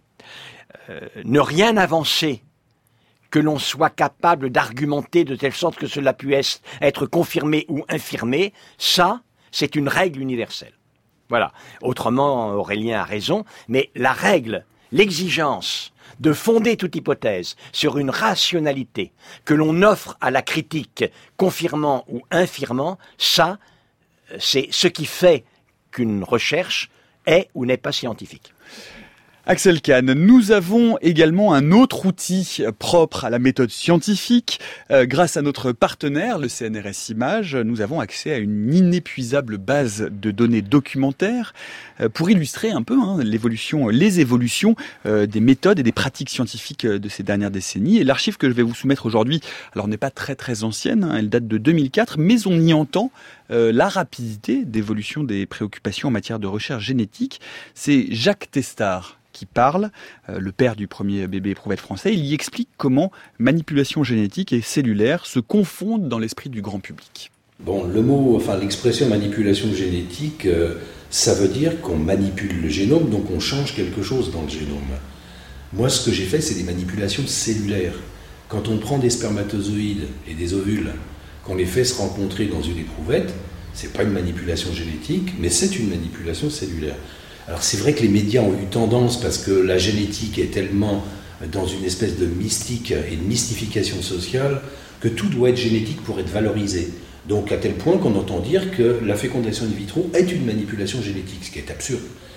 ne rien avancer que l'on soit capable d'argumenter de telle sorte que cela puisse être confirmé ou infirmé, ça, c'est une règle universelle. Voilà. Autrement, Aurélien a raison, mais la règle, l'exigence de fonder toute hypothèse sur une rationalité que l'on offre à la critique, confirmant ou infirmant, ça, c'est ce qui fait qu'une recherche est ou n'est pas scientifique. Axel Kahn, nous avons également un autre outil propre à la méthode scientifique. Grâce à notre partenaire, le CNRS Images, nous avons accès à une inépuisable base de données documentaires pour illustrer un peu les évolutions des méthodes et des pratiques scientifiques de ces dernières décennies. Et l'archive que je vais vous soumettre aujourd'hui, alors n'est pas très ancienne, elle date de 2004, mais on y entend la rapidité d'évolution des préoccupations en matière de recherche génétique. C'est Jacques Testard qui parle, le père du premier bébé éprouvette français. Il y explique comment manipulation génétique et cellulaire se confondent dans l'esprit du grand public. Bon, l'expression manipulation génétique, ça veut dire qu'on manipule le génome, donc on change quelque chose dans le génome. Moi, ce que j'ai fait, c'est des manipulations cellulaires. Quand on prend des spermatozoïdes et des ovules, qu'on les fait se rencontrer dans une éprouvette, c'est pas une manipulation génétique, mais c'est une manipulation cellulaire. Alors c'est vrai que les médias ont eu tendance, parce que la génétique est tellement dans une espèce de mystique et de mystification sociale, que tout doit être génétique pour être valorisé. Donc à tel point qu'on entend dire que la fécondation in vitro est une manipulation génétique, ce qui est absurde.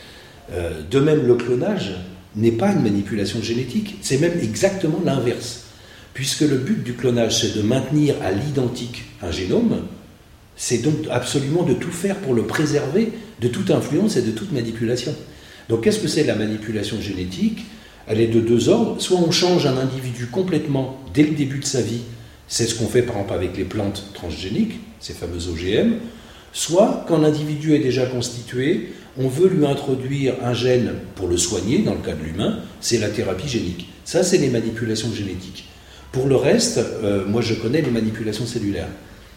De même, le clonage n'est pas une manipulation génétique, c'est même exactement l'inverse. Puisque le but du clonage, c'est de maintenir à l'identique un génome, c'est donc absolument de tout faire pour le préserver de toute influence et de toute manipulation. Donc qu'est-ce que c'est la manipulation génétique? Elle est de deux ordres. Soit on change un individu complètement dès le début de sa vie, c'est ce qu'on fait par exemple avec les plantes transgéniques, ces fameux OGM, soit quand l'individu est déjà constitué, on veut lui introduire un gène pour le soigner, dans le cas de l'humain, c'est la thérapie génique. Ça, c'est les manipulations génétiques. Pour le reste, moi je connais les manipulations cellulaires.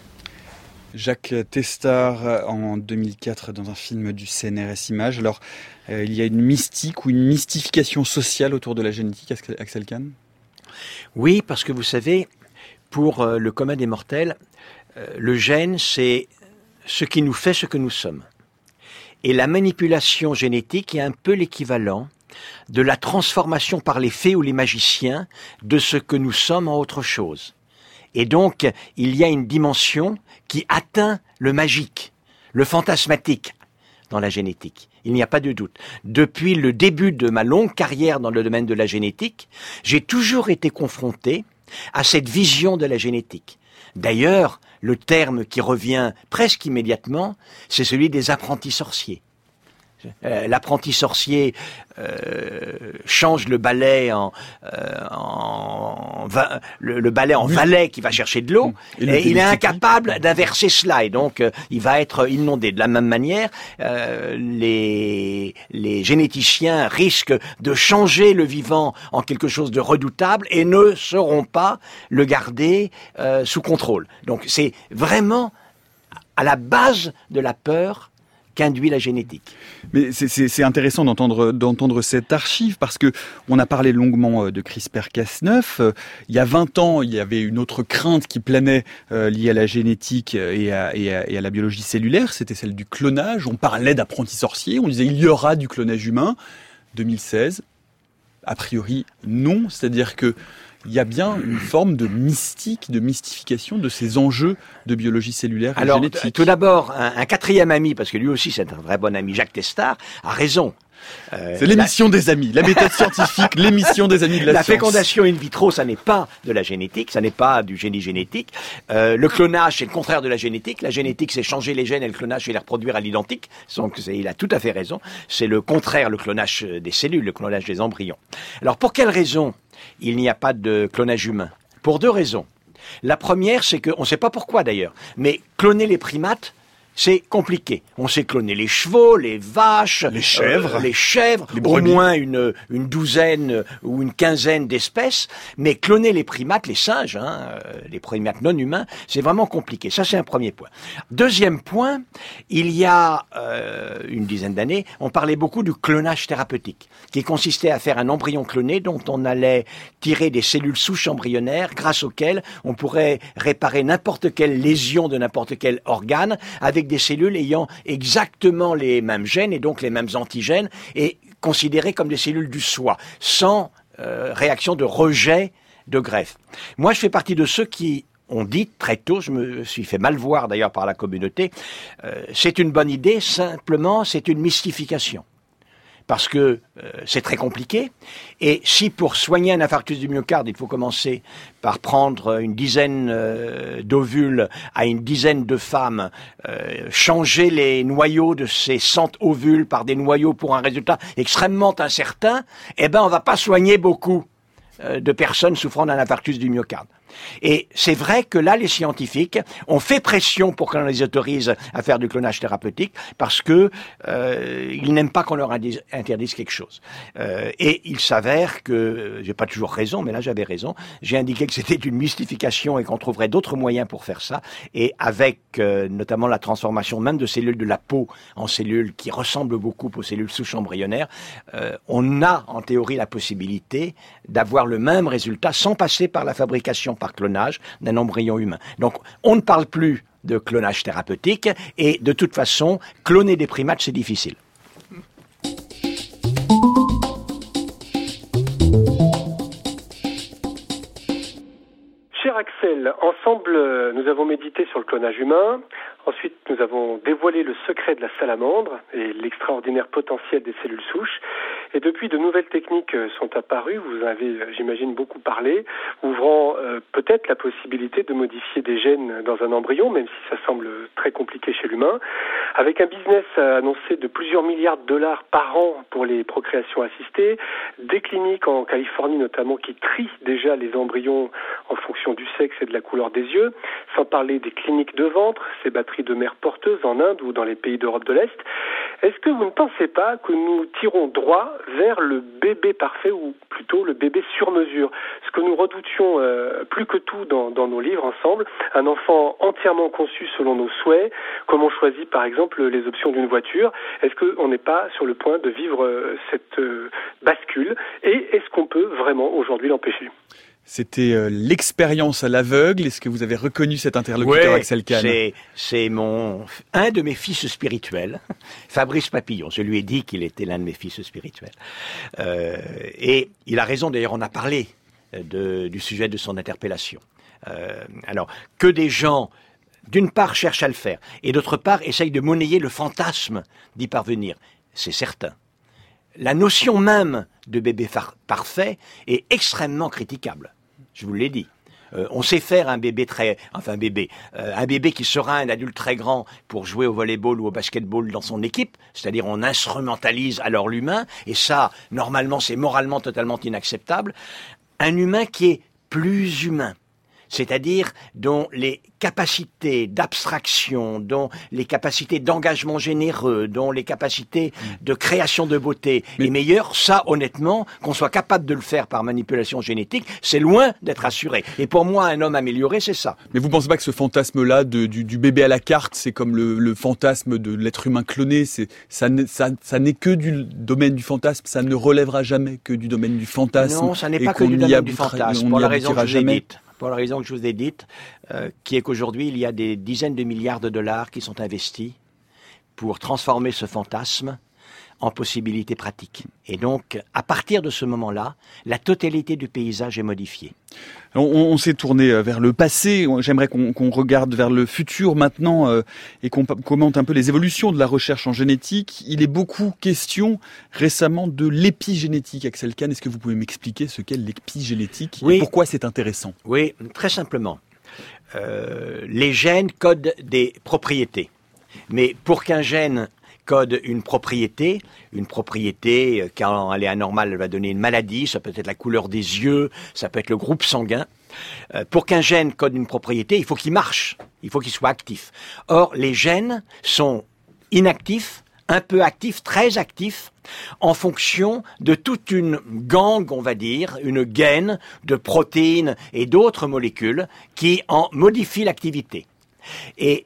Jacques Testard en 2004 dans un film du CNRS Images. Alors, il y a une mystique ou une mystification sociale autour de la génétique, Axel Kahn? Oui, parce que vous savez, pour le commun des mortels, le gène, c'est ce qui nous fait ce que nous sommes. Et la manipulation génétique est un peu l'équivalent de la transformation par les fées ou les magiciens de ce que nous sommes en autre chose. Et donc, il y a une dimension qui atteint le magique, le fantasmatique dans la génétique. Il n'y a pas de doute. Depuis le début de ma longue carrière dans le domaine de la génétique, j'ai toujours été confronté à cette vision de la génétique. D'ailleurs, le terme qui revient presque immédiatement, c'est celui des apprentis sorciers. L'apprenti sorcier change le balai le balai en valet qui va chercher de l'eau, et il est incapable d'inverser cela, et donc il va être inondé. De la même manière, les généticiens risquent de changer le vivant en quelque chose de redoutable et ne sauront pas le garder sous contrôle. Donc c'est vraiment à la base de la peur qu'induit la génétique. Mais c'est intéressant d'entendre cette archive, parce que on a parlé longuement de CRISPR-Cas9. Il y a 20 ans, il y avait une autre crainte qui planait liée à la génétique et à la biologie cellulaire, c'était celle du clonage. On parlait d'apprentis sorciers, on disait il y aura du clonage humain. 2016, a priori non, c'est-à-dire que il y a bien une forme de mystique, de mystification de ces enjeux de biologie cellulaire et génétique. Alors, tout d'abord, un quatrième ami, parce que lui aussi c'est un vrai bon ami, Jacques Testard, a raison. C'est l'émission des amis, la méthode scientifique, l'émission des amis de la science. La fécondation in vitro, ça n'est pas de la génétique, ça n'est pas du génie génétique. Le clonage, c'est le contraire de la génétique. La génétique, c'est changer les gènes, et le clonage, c'est les reproduire à l'identique. Donc, il a tout à fait raison. C'est le contraire, le clonage des cellules, le clonage des embryons. Alors, pour quelle raison il n'y a pas de clonage humain? Pour deux raisons. La première, c'est qu'on ne sait pas pourquoi d'ailleurs, mais cloner les primates, c'est compliqué. On sait cloner les chevaux, les vaches, les chèvres, les au moins une douzaine ou une quinzaine d'espèces, mais cloner les primates, les singes, les primates non humains, c'est vraiment compliqué. Ça, c'est un premier point. Deuxième point, il y a une dizaine d'années, on parlait beaucoup du clonage thérapeutique, qui consistait à faire un embryon cloné dont on allait tirer des cellules souches embryonnaires grâce auxquelles on pourrait réparer n'importe quelle lésion de n'importe quel organe avec des cellules ayant exactement les mêmes gènes et donc les mêmes antigènes et considérées comme des cellules du soi, sans réaction de rejet de greffe. Moi, je fais partie de ceux qui ont dit très tôt, je me suis fait mal voir d'ailleurs par la communauté, c'est une bonne idée, simplement c'est une mystification. Parce que c'est très compliqué. Et si pour soigner un infarctus du myocarde, il faut commencer par prendre une dizaine d'ovules à une dizaine de femmes, changer les noyaux de ces 100 ovules par des noyaux pour un résultat extrêmement incertain, eh ben on va pas soigner beaucoup de personnes souffrant d'un infarctus du myocarde. Et c'est vrai que là, les scientifiques ont fait pression pour qu'on les autorise à faire du clonage thérapeutique parce que ils n'aiment pas qu'on leur interdise quelque chose. Et il s'avère que, j'ai pas toujours raison, mais là j'avais raison, j'ai indiqué que c'était une mystification et qu'on trouverait d'autres moyens pour faire ça. Et avec notamment la transformation même de cellules de la peau en cellules qui ressemblent beaucoup aux cellules souches embryonnaires, on a en théorie la possibilité d'avoir le même résultat sans passer par la fabrication par clonage d'un embryon humain. Donc, on ne parle plus de clonage thérapeutique et de toute façon, cloner des primates, c'est difficile. Cher Axel, ensemble, nous avons médité sur le clonage humain. Ensuite, nous avons dévoilé le secret de la salamandre et l'extraordinaire potentiel des cellules souches. Et depuis, de nouvelles techniques sont apparues. Vous en avez, j'imagine, beaucoup parlé, ouvrant peut-être la possibilité de modifier des gènes dans un embryon, même si ça semble très compliqué chez l'humain. Avec un business annoncé de plusieurs milliards de dollars par an pour les procréations assistées, des cliniques en Californie notamment qui trient déjà les embryons en fonction du sexe et de la couleur des yeux, sans parler des cliniques de ventre, ces batteries de mères porteuses en Inde ou dans les pays d'Europe de l'Est. Est-ce que vous ne pensez pas que nous tirons droit vers le bébé parfait, ou plutôt le bébé sur mesure, ce que nous redoutions plus que tout dans nos livres ensemble, un enfant entièrement conçu selon nos souhaits, comme on choisit par exemple les options d'une voiture? Est-ce qu'on n'est pas sur le point de vivre cette bascule, et est-ce qu'on peut vraiment aujourd'hui l'empêcher? C'était l'expérience à l'aveugle. Est-ce que vous avez reconnu cet interlocuteur, Axel Kahn? C'est un de mes fils spirituels, Fabrice Papillon. Je lui ai dit qu'il était l'un de mes fils spirituels. Et il a raison, d'ailleurs, on a parlé du sujet de son interpellation. Alors, que des gens, d'une part, cherchent à le faire, et d'autre part, essayent de monnayer le fantasme d'y parvenir, c'est certain. La notion même de bébé parfait est extrêmement critiquable. Je vous l'ai dit. On sait faire un bébé qui sera un adulte très grand pour jouer au volleyball ou au basketball dans son équipe, c'est-à-dire on instrumentalise alors l'humain, et ça, normalement, c'est moralement totalement inacceptable. Un humain qui est plus humain, c'est-à-dire dont les capacités d'abstraction, dont les capacités d'engagement généreux, dont les capacités de création de beauté est meilleure, ça, honnêtement, qu'on soit capable de le faire par manipulation génétique, c'est loin d'être assuré. Et pour moi, un homme amélioré, c'est ça. Mais vous pensez pas que ce fantasme-là du bébé à la carte, c'est comme le fantasme de l'être humain cloné, ça n'est que du domaine du fantasme, ça ne relèvera jamais que du domaine du fantasme. Non, ça n'est pas que du domaine du fantasme, pour la raison que je vous ai dite. Pour la raison que je vous ai dite, qui est qu'aujourd'hui, il y a des dizaines de milliards de dollars qui sont investis pour transformer ce fantasme en possibilités pratiques. Et donc, à partir de ce moment-là, la totalité du paysage est modifiée. On s'est tourné vers le passé, j'aimerais qu'on regarde vers le futur maintenant et qu'on commente un peu les évolutions de la recherche en génétique. Il est beaucoup question récemment de l'épigénétique. Axel Kahn, est-ce que vous pouvez m'expliquer ce qu'est l'épigénétique et pourquoi c'est intéressant? Oui, très simplement. Les gènes codent des propriétés. Mais pour qu'un gène code une propriété, quand elle est anormale, elle va donner une maladie, ça peut être la couleur des yeux, ça peut être le groupe sanguin. Pour qu'un gène code une propriété, il faut qu'il marche, il faut qu'il soit actif. Or, les gènes sont inactifs, un peu actifs, très actifs, en fonction de toute une gangue, on va dire, une gaine de protéines et d'autres molécules qui en modifient l'activité. Et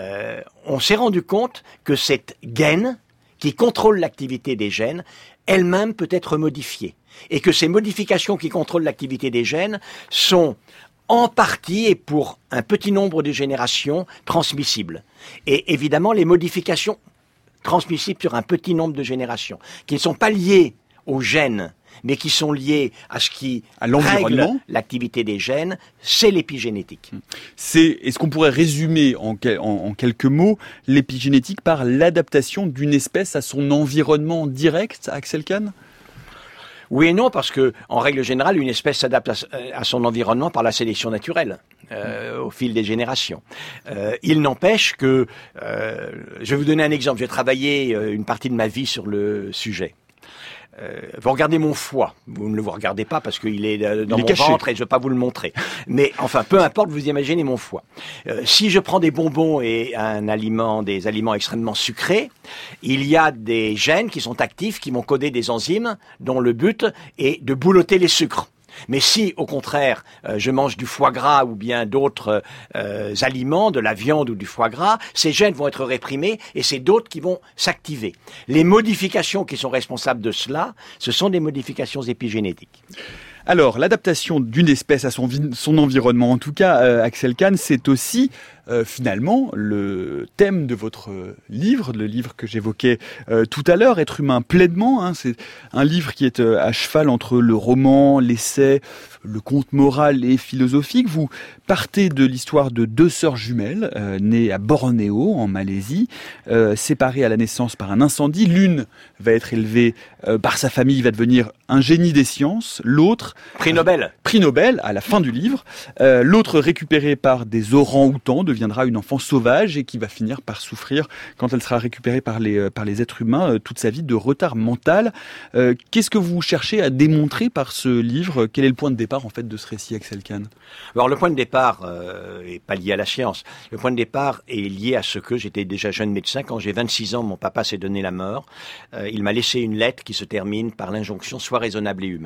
on s'est rendu compte que cette gaine qui contrôle l'activité des gènes, elle-même peut être modifiée. Et que ces modifications qui contrôlent l'activité des gènes sont en partie et pour un petit nombre de générations transmissibles. Et évidemment, les modifications transmissibles sur un petit nombre de générations, qui ne sont pas liées aux gènes, mais qui sont liés à ce qui règle l'activité des gènes, c'est l'épigénétique. Est-ce qu'on pourrait résumer en quelques mots l'épigénétique par l'adaptation d'une espèce à son environnement direct, Axel Kahn ? Oui et non, parce que en règle générale, une espèce s'adapte à son environnement par la sélection naturelle. Au fil des générations. Il n'empêche que, je vais vous donner un exemple, j'ai travaillé une partie de ma vie sur le sujet. Vous regardez mon foie, vous ne le regardez pas parce qu'il est dans mon ventre et je ne vais pas vous le montrer. Mais enfin, peu importe, vous imaginez mon foie. Si je prends des bonbons et des aliments extrêmement sucrés, il y a des gènes qui sont actifs, qui vont coder des enzymes dont le but est de boulotter les sucres. Mais si, au contraire, je mange du foie gras ou bien d'autres aliments, de la viande ou du foie gras, ces gènes vont être réprimés et c'est d'autres qui vont s'activer. Les modifications qui sont responsables de cela, ce sont des modifications épigénétiques. Alors, l'adaptation d'une espèce à son environnement, en tout cas, Axel Kahn, c'est aussi finalement le thème de votre livre, le livre que j'évoquais tout à l'heure, Être humain pleinement. C'est un livre qui est à cheval entre le roman, l'essai, le conte moral et philosophique. Vous partez de l'histoire de deux sœurs jumelles nées à Bornéo, en Malaisie, séparées à la naissance par un incendie. L'une va être élevée par sa famille, va devenir un génie des sciences. L'autre... Prix Nobel. Prix Nobel, à la fin du livre. L'autre, récupérée par des orang-outans, deviendra une enfant sauvage et qui va finir par souffrir, quand elle sera récupérée par les êtres humains, toute sa vie de retard mental. Qu'est-ce que vous cherchez à démontrer par ce livre ? Quel est le point de départ en fait de ce récit, Axel Kahn ? Alors le point de départ est pas lié à la science. Le point de départ est lié à ce que j'étais déjà jeune médecin. Quand j'ai 26 ans, mon papa s'est donné la mort. Il m'a laissé une lettre qui se termine par l'injonction « Sois raisonnable et humain ».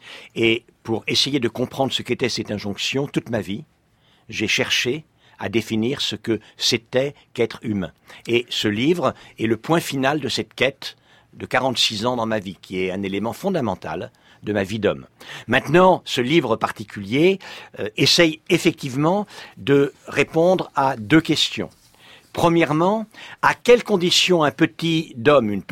Et pour essayer de comprendre ce qu'était cette injonction, toute ma vie, j'ai cherché à définir ce que c'était qu'être humain. Et ce livre est le point final de cette quête de 46 ans dans ma vie, qui est un élément fondamental de ma vie d'homme. Maintenant, ce livre particulier essaye effectivement de répondre à deux questions. Premièrement, à quelles conditions un petit homme, un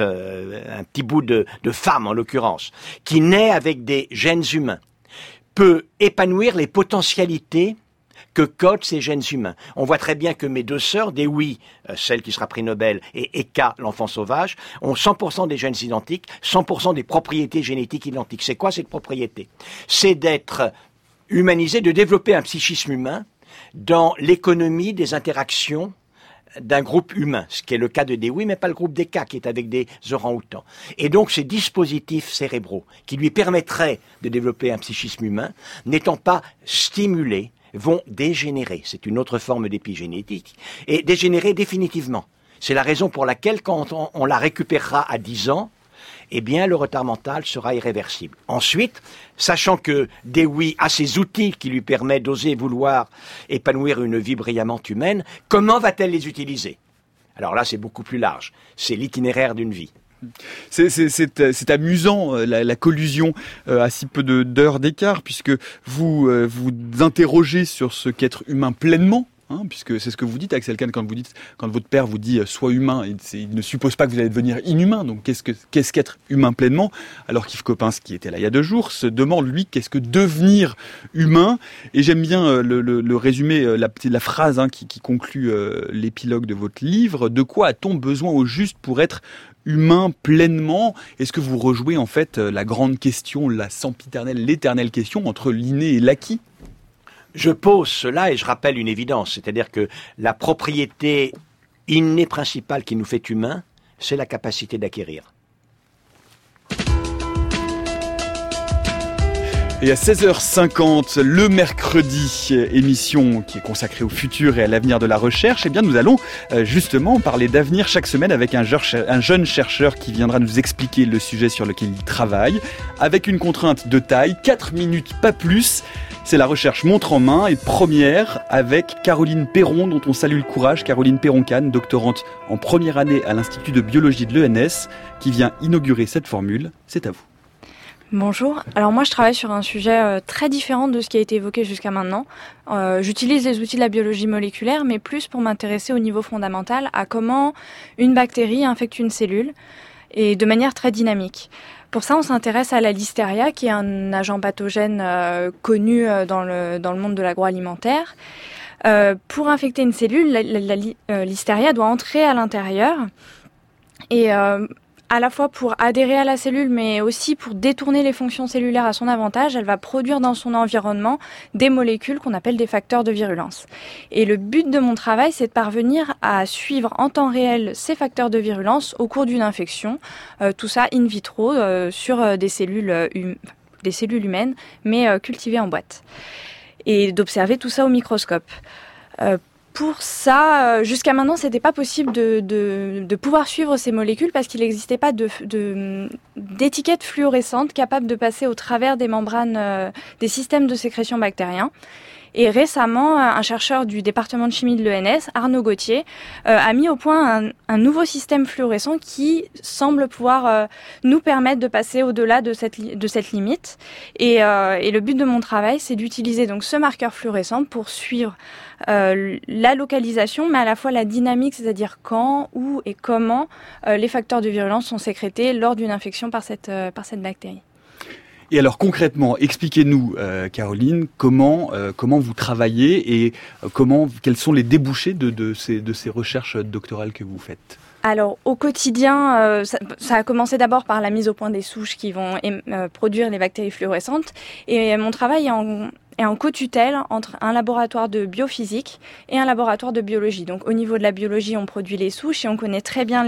petit bout de femme en l'occurrence, qui naît avec des gènes humains, peut épanouir les potentialités que codent ces gènes humains. On voit très bien que mes deux sœurs, Dewi, celle qui sera prix Nobel, et Eka, l'enfant sauvage, ont 100% des gènes identiques, 100% des propriétés génétiques identiques. C'est quoi cette propriété ? C'est d'être humaniser, de développer un psychisme humain dans l'économie des interactions d'un groupe humain, ce qui est le cas de Dewey, mais pas le groupe des cas qui est avec des orang-outans. Et donc ces dispositifs cérébraux qui lui permettraient de développer un psychisme humain, n'étant pas stimulés, vont dégénérer. C'est une autre forme d'épigénétique, et dégénérer définitivement. C'est la raison pour laquelle quand on la récupérera à 10 ans, eh bien, le retard mental sera irréversible. Ensuite, sachant que Dewey a ces outils qui lui permettent d'oser vouloir épanouir une vie brillamment humaine, comment va-t-elle les utiliser? Alors là, c'est beaucoup plus large. C'est l'itinéraire d'une vie. C'est amusant la collusion à si peu d'heures d'écart, puisque vous vous interrogez sur ce qu'être humain pleinement. Puisque c'est ce que vous dites, Axel Kahn, quand votre père vous dit sois humain, il ne suppose pas que vous allez devenir inhumain. Donc qu'est-ce qu'être humain pleinement? Alors qu'Yves Coppens, qui était là il y a 2 jours, se demande lui qu'est-ce que devenir humain. Et j'aime bien le résumé, la phrase qui conclut l'épilogue de votre livre. De quoi a-t-on besoin au juste pour être humain pleinement? Est-ce que vous rejouez en fait la grande question, la sempiternelle, l'éternelle question entre l'inné et l'acquis? Je pose cela et je rappelle une évidence, c'est-à-dire que la propriété innée principale qui nous fait humains, c'est la capacité d'acquérir. Et à 16h50, le mercredi, émission qui est consacrée au futur et à l'avenir de la recherche, eh bien nous allons justement parler d'avenir chaque semaine avec un jeune chercheur qui viendra nous expliquer le sujet sur lequel il travaille, avec une contrainte de taille, 4 minutes pas plus. C'est la recherche montre en main et première avec Caroline Perron, dont on salue le courage. Caroline Perron-Kahn, doctorante en première année à l'Institut de biologie de l'ENS, qui vient inaugurer cette formule. C'est à vous. Bonjour. Alors moi je travaille sur un sujet très différent de ce qui a été évoqué jusqu'à maintenant. J'utilise les outils de la biologie moléculaire, mais plus pour m'intéresser au niveau fondamental à comment une bactérie infecte une cellule et de manière très dynamique. Pour ça, on s'intéresse à la listeria, qui est un agent pathogène connu dans le monde de l'agroalimentaire. Pour infecter une cellule, la listeria doit entrer à l'intérieur et à la fois pour adhérer à la cellule, mais aussi pour détourner les fonctions cellulaires à son avantage, elle va produire dans son environnement des molécules qu'on appelle des facteurs de virulence. Et le but de mon travail, c'est de parvenir à suivre en temps réel ces facteurs de virulence au cours d'une infection, tout ça in vitro sur des cellules humaines, mais cultivées en boîte. Et d'observer tout ça au microscope. Pour ça, jusqu'à maintenant, c'était pas possible de pouvoir suivre ces molécules parce qu'il n'existait pas d'étiquette fluorescente capable de passer au travers des membranes des systèmes de sécrétion bactériens. Et récemment, un chercheur du département de chimie de l'ENS, Arnaud Gauthier, a mis au point un nouveau système fluorescent qui semble pouvoir nous permettre de passer au-delà de cette limite. Et le but de mon travail, c'est d'utiliser donc ce marqueur fluorescent pour suivre la localisation, mais à la fois la dynamique, c'est-à-dire quand, où et comment les facteurs de virulence sont sécrétés lors d'une infection par cette bactérie. Et alors concrètement, expliquez-nous, Caroline, comment vous travaillez et quels sont les débouchés de ces recherches doctorales que vous faites? Alors au quotidien, ça a commencé d'abord par la mise au point des souches qui vont produire les bactéries fluorescentes. Et mon travail est en co-tutelle entre un laboratoire de biophysique et un laboratoire de biologie. Donc au niveau de la biologie, on produit les souches et on connaît très bien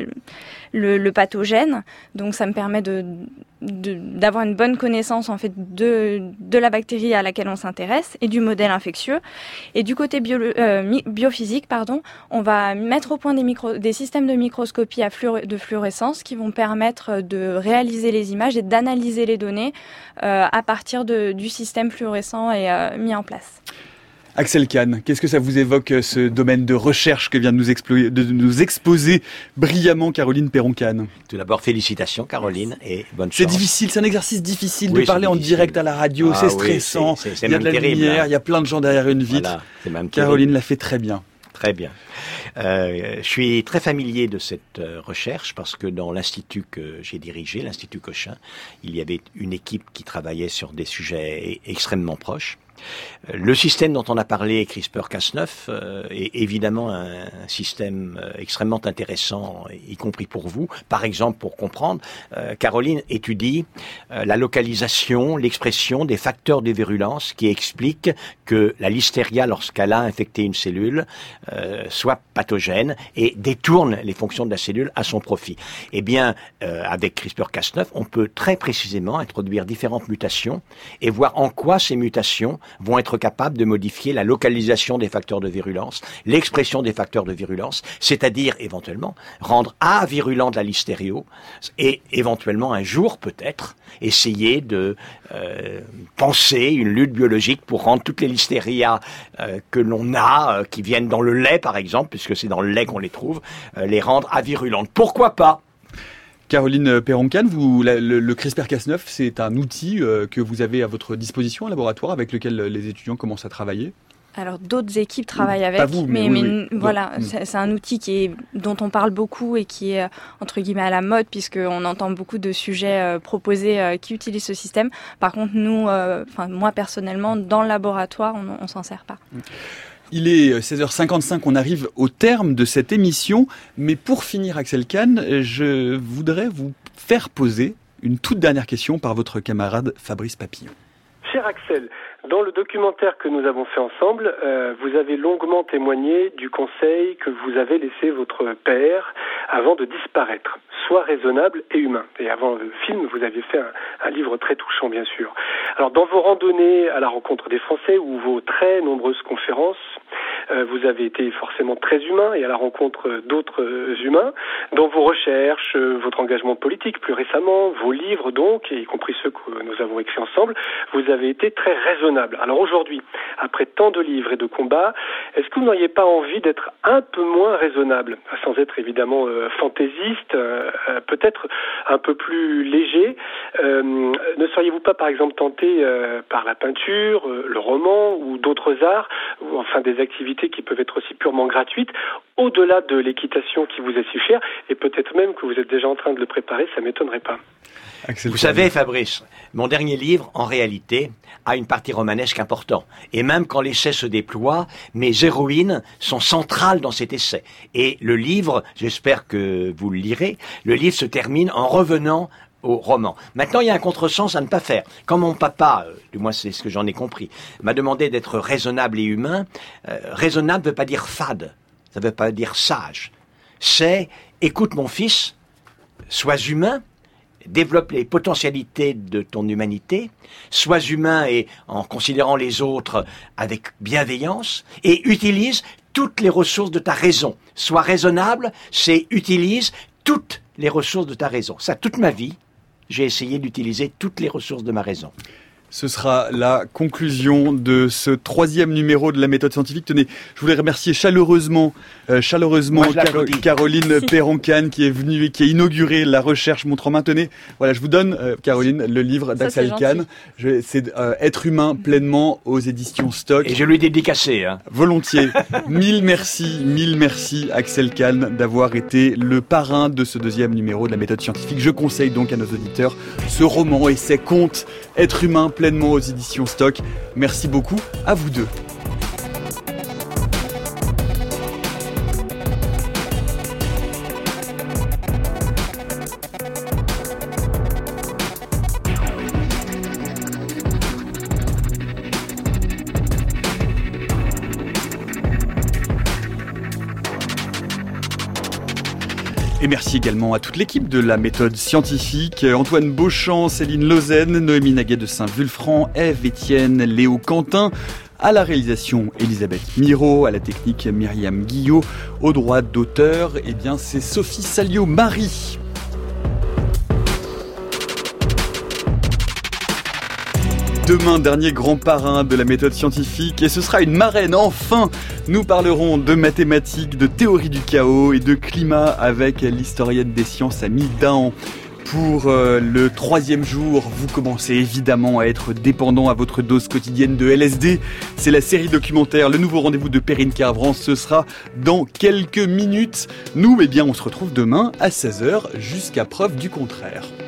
le pathogène. Donc ça me permet d'avoir une bonne connaissance en fait de la bactérie à laquelle on s'intéresse et du modèle infectieux. Et du côté biophysique, on va mettre au point des systèmes de microscopie de fluorescence qui vont permettre de réaliser les images et d'analyser les données à partir du système fluorescent mis en place. Axel Kahn, qu'est-ce que ça vous évoque, ce domaine de recherche que vient de nous exposer brillamment Caroline Perron-Kahn? Tout d'abord, félicitations Caroline et bonne chance. C'est difficile, c'est un exercice difficile de parler en direct à la radio, c'est stressant, il y a de la lumière, il y a plein de gens derrière une vitre. Voilà, Caroline l'a fait très bien. Très bien. Je suis très familier de cette recherche parce que dans l'institut que j'ai dirigé, l'Institut Cochin, il y avait une équipe qui travaillait sur des sujets extrêmement proches. Le système dont on a parlé, CRISPR-Cas9, est évidemment un système extrêmement intéressant, y compris pour vous. Par exemple, pour comprendre, Caroline étudie la localisation, l'expression des facteurs de virulence qui expliquent que la listeria, lorsqu'elle a infecté une cellule, soit pathogène et détourne les fonctions de la cellule à son profit. Eh bien, avec CRISPR-Cas9, on peut très précisément introduire différentes mutations et voir en quoi ces mutations vont être capables de modifier la localisation des facteurs de virulence, l'expression des facteurs de virulence, c'est-à-dire éventuellement rendre avirulent de la listerio et éventuellement un jour peut-être essayer de penser une lutte biologique pour rendre toutes les listérias que l'on a, qui viennent dans le lait par exemple, puisque c'est dans le lait qu'on les trouve, les rendre avirulentes. Pourquoi pas ? Caroline Perron-Kahn, le CRISPR-Cas9, c'est un outil que vous avez à votre disposition, un laboratoire avec lequel les étudiants commencent à travailler ? Alors d'autres équipes travaillent avec, pas vous, mais oui. Voilà, c'est un outil dont on parle beaucoup et qui est entre guillemets à la mode, puisqu'on entend beaucoup de sujets proposés qui utilisent ce système. Par contre, nous, moi personnellement, dans le laboratoire, on s'en sert pas. Il est 16h55, on arrive au terme de cette émission, mais pour finir, Axel Kahn, je voudrais vous faire poser une toute dernière question par votre camarade Fabrice Papillon. Cher Axel, dans le documentaire que nous avons fait ensemble, vous avez longuement témoigné du conseil que vous avez laissé votre père avant de disparaître. Sois raisonnable et humain. Et avant le film, vous aviez fait un livre très touchant, bien sûr. Alors, dans vos randonnées à la rencontre des Français ou vos très nombreuses conférences, vous avez été forcément très humain et à la rencontre d'autres humains. Dans vos recherches, votre engagement politique plus récemment, vos livres donc, y compris ceux que nous avons écrits ensemble, vous avez été très raisonnable. Alors aujourd'hui, après tant de livres et de combats, est-ce que vous n'auriez pas envie d'être un peu moins raisonnable, sans être évidemment fantaisiste, peut-être un peu plus léger? Ne seriez-vous pas par exemple tenté par la peinture, le roman ou d'autres arts, ou enfin des activités qui peuvent être aussi purement gratuites, au-delà de l'équitation qui vous est si chère, et peut-être même que vous êtes déjà en train de le préparer, ça m'étonnerait pas. Vous savez, Fabrice, mon dernier livre, en réalité, a une partie romanesque importante. Et même quand l'essai se déploie, mes héroïnes sont centrales dans cet essai. Et le livre, j'espère que vous le lirez, le livre se termine en revenant au roman. Maintenant, il y a un contresens à ne pas faire. Quand mon papa, du moins c'est ce que j'en ai compris, m'a demandé d'être raisonnable et humain, raisonnable ne veut pas dire fade, ça ne veut pas dire sage. C'est, écoute mon fils, sois humain, développe les potentialités de ton humanité, sois humain et en considérant les autres avec bienveillance, et utilise toutes les ressources de ta raison. Sois raisonnable, c'est utilise toutes les ressources de ta raison. Ça, toute ma vie, j'ai essayé d'utiliser toutes les ressources de ma raison. Ce sera la conclusion de ce 3e numéro de la méthode scientifique. Tenez, je voulais remercier chaleureusement Caroline Perron-Kahn qui est venue et qui a inauguré la recherche montre en main. Tenez, voilà, je vous donne, Caroline, le livre d'Axel Kahn. C'est Être humain pleinement aux éditions Stock. Et je lui ai dédicacé. Volontiers. Mille merci Axel Kahn d'avoir été le parrain de ce 2e numéro de la méthode scientifique. Je conseille donc à nos auditeurs ce roman et ses contes Être humain pleinement aux éditions Stock. Merci beaucoup à vous deux. Et merci également à toute l'équipe de la méthode scientifique, Antoine Beauchamp, Céline Lausanne, Noémie Naguet de Saint-Vulfranc, Ève Etienne, Léo Quentin, à la réalisation Elisabeth Miro, à la technique Myriam Guillot, au droit d'auteur, eh bien c'est Sophie Salio-Marie. Demain, dernier grand parrain de la méthode scientifique, et ce sera une marraine, enfin. Nous parlerons de mathématiques, de théorie du chaos et de climat avec l'historienne des sciences Annie Dahan. Pour le 3e jour, vous commencez évidemment à être dépendant à votre dose quotidienne de LSD. C'est la série documentaire Le Nouveau Rendez-vous de Perrine Carvran. Ce sera dans quelques minutes. Nous, eh bien, on se retrouve demain à 16h jusqu'à preuve du contraire.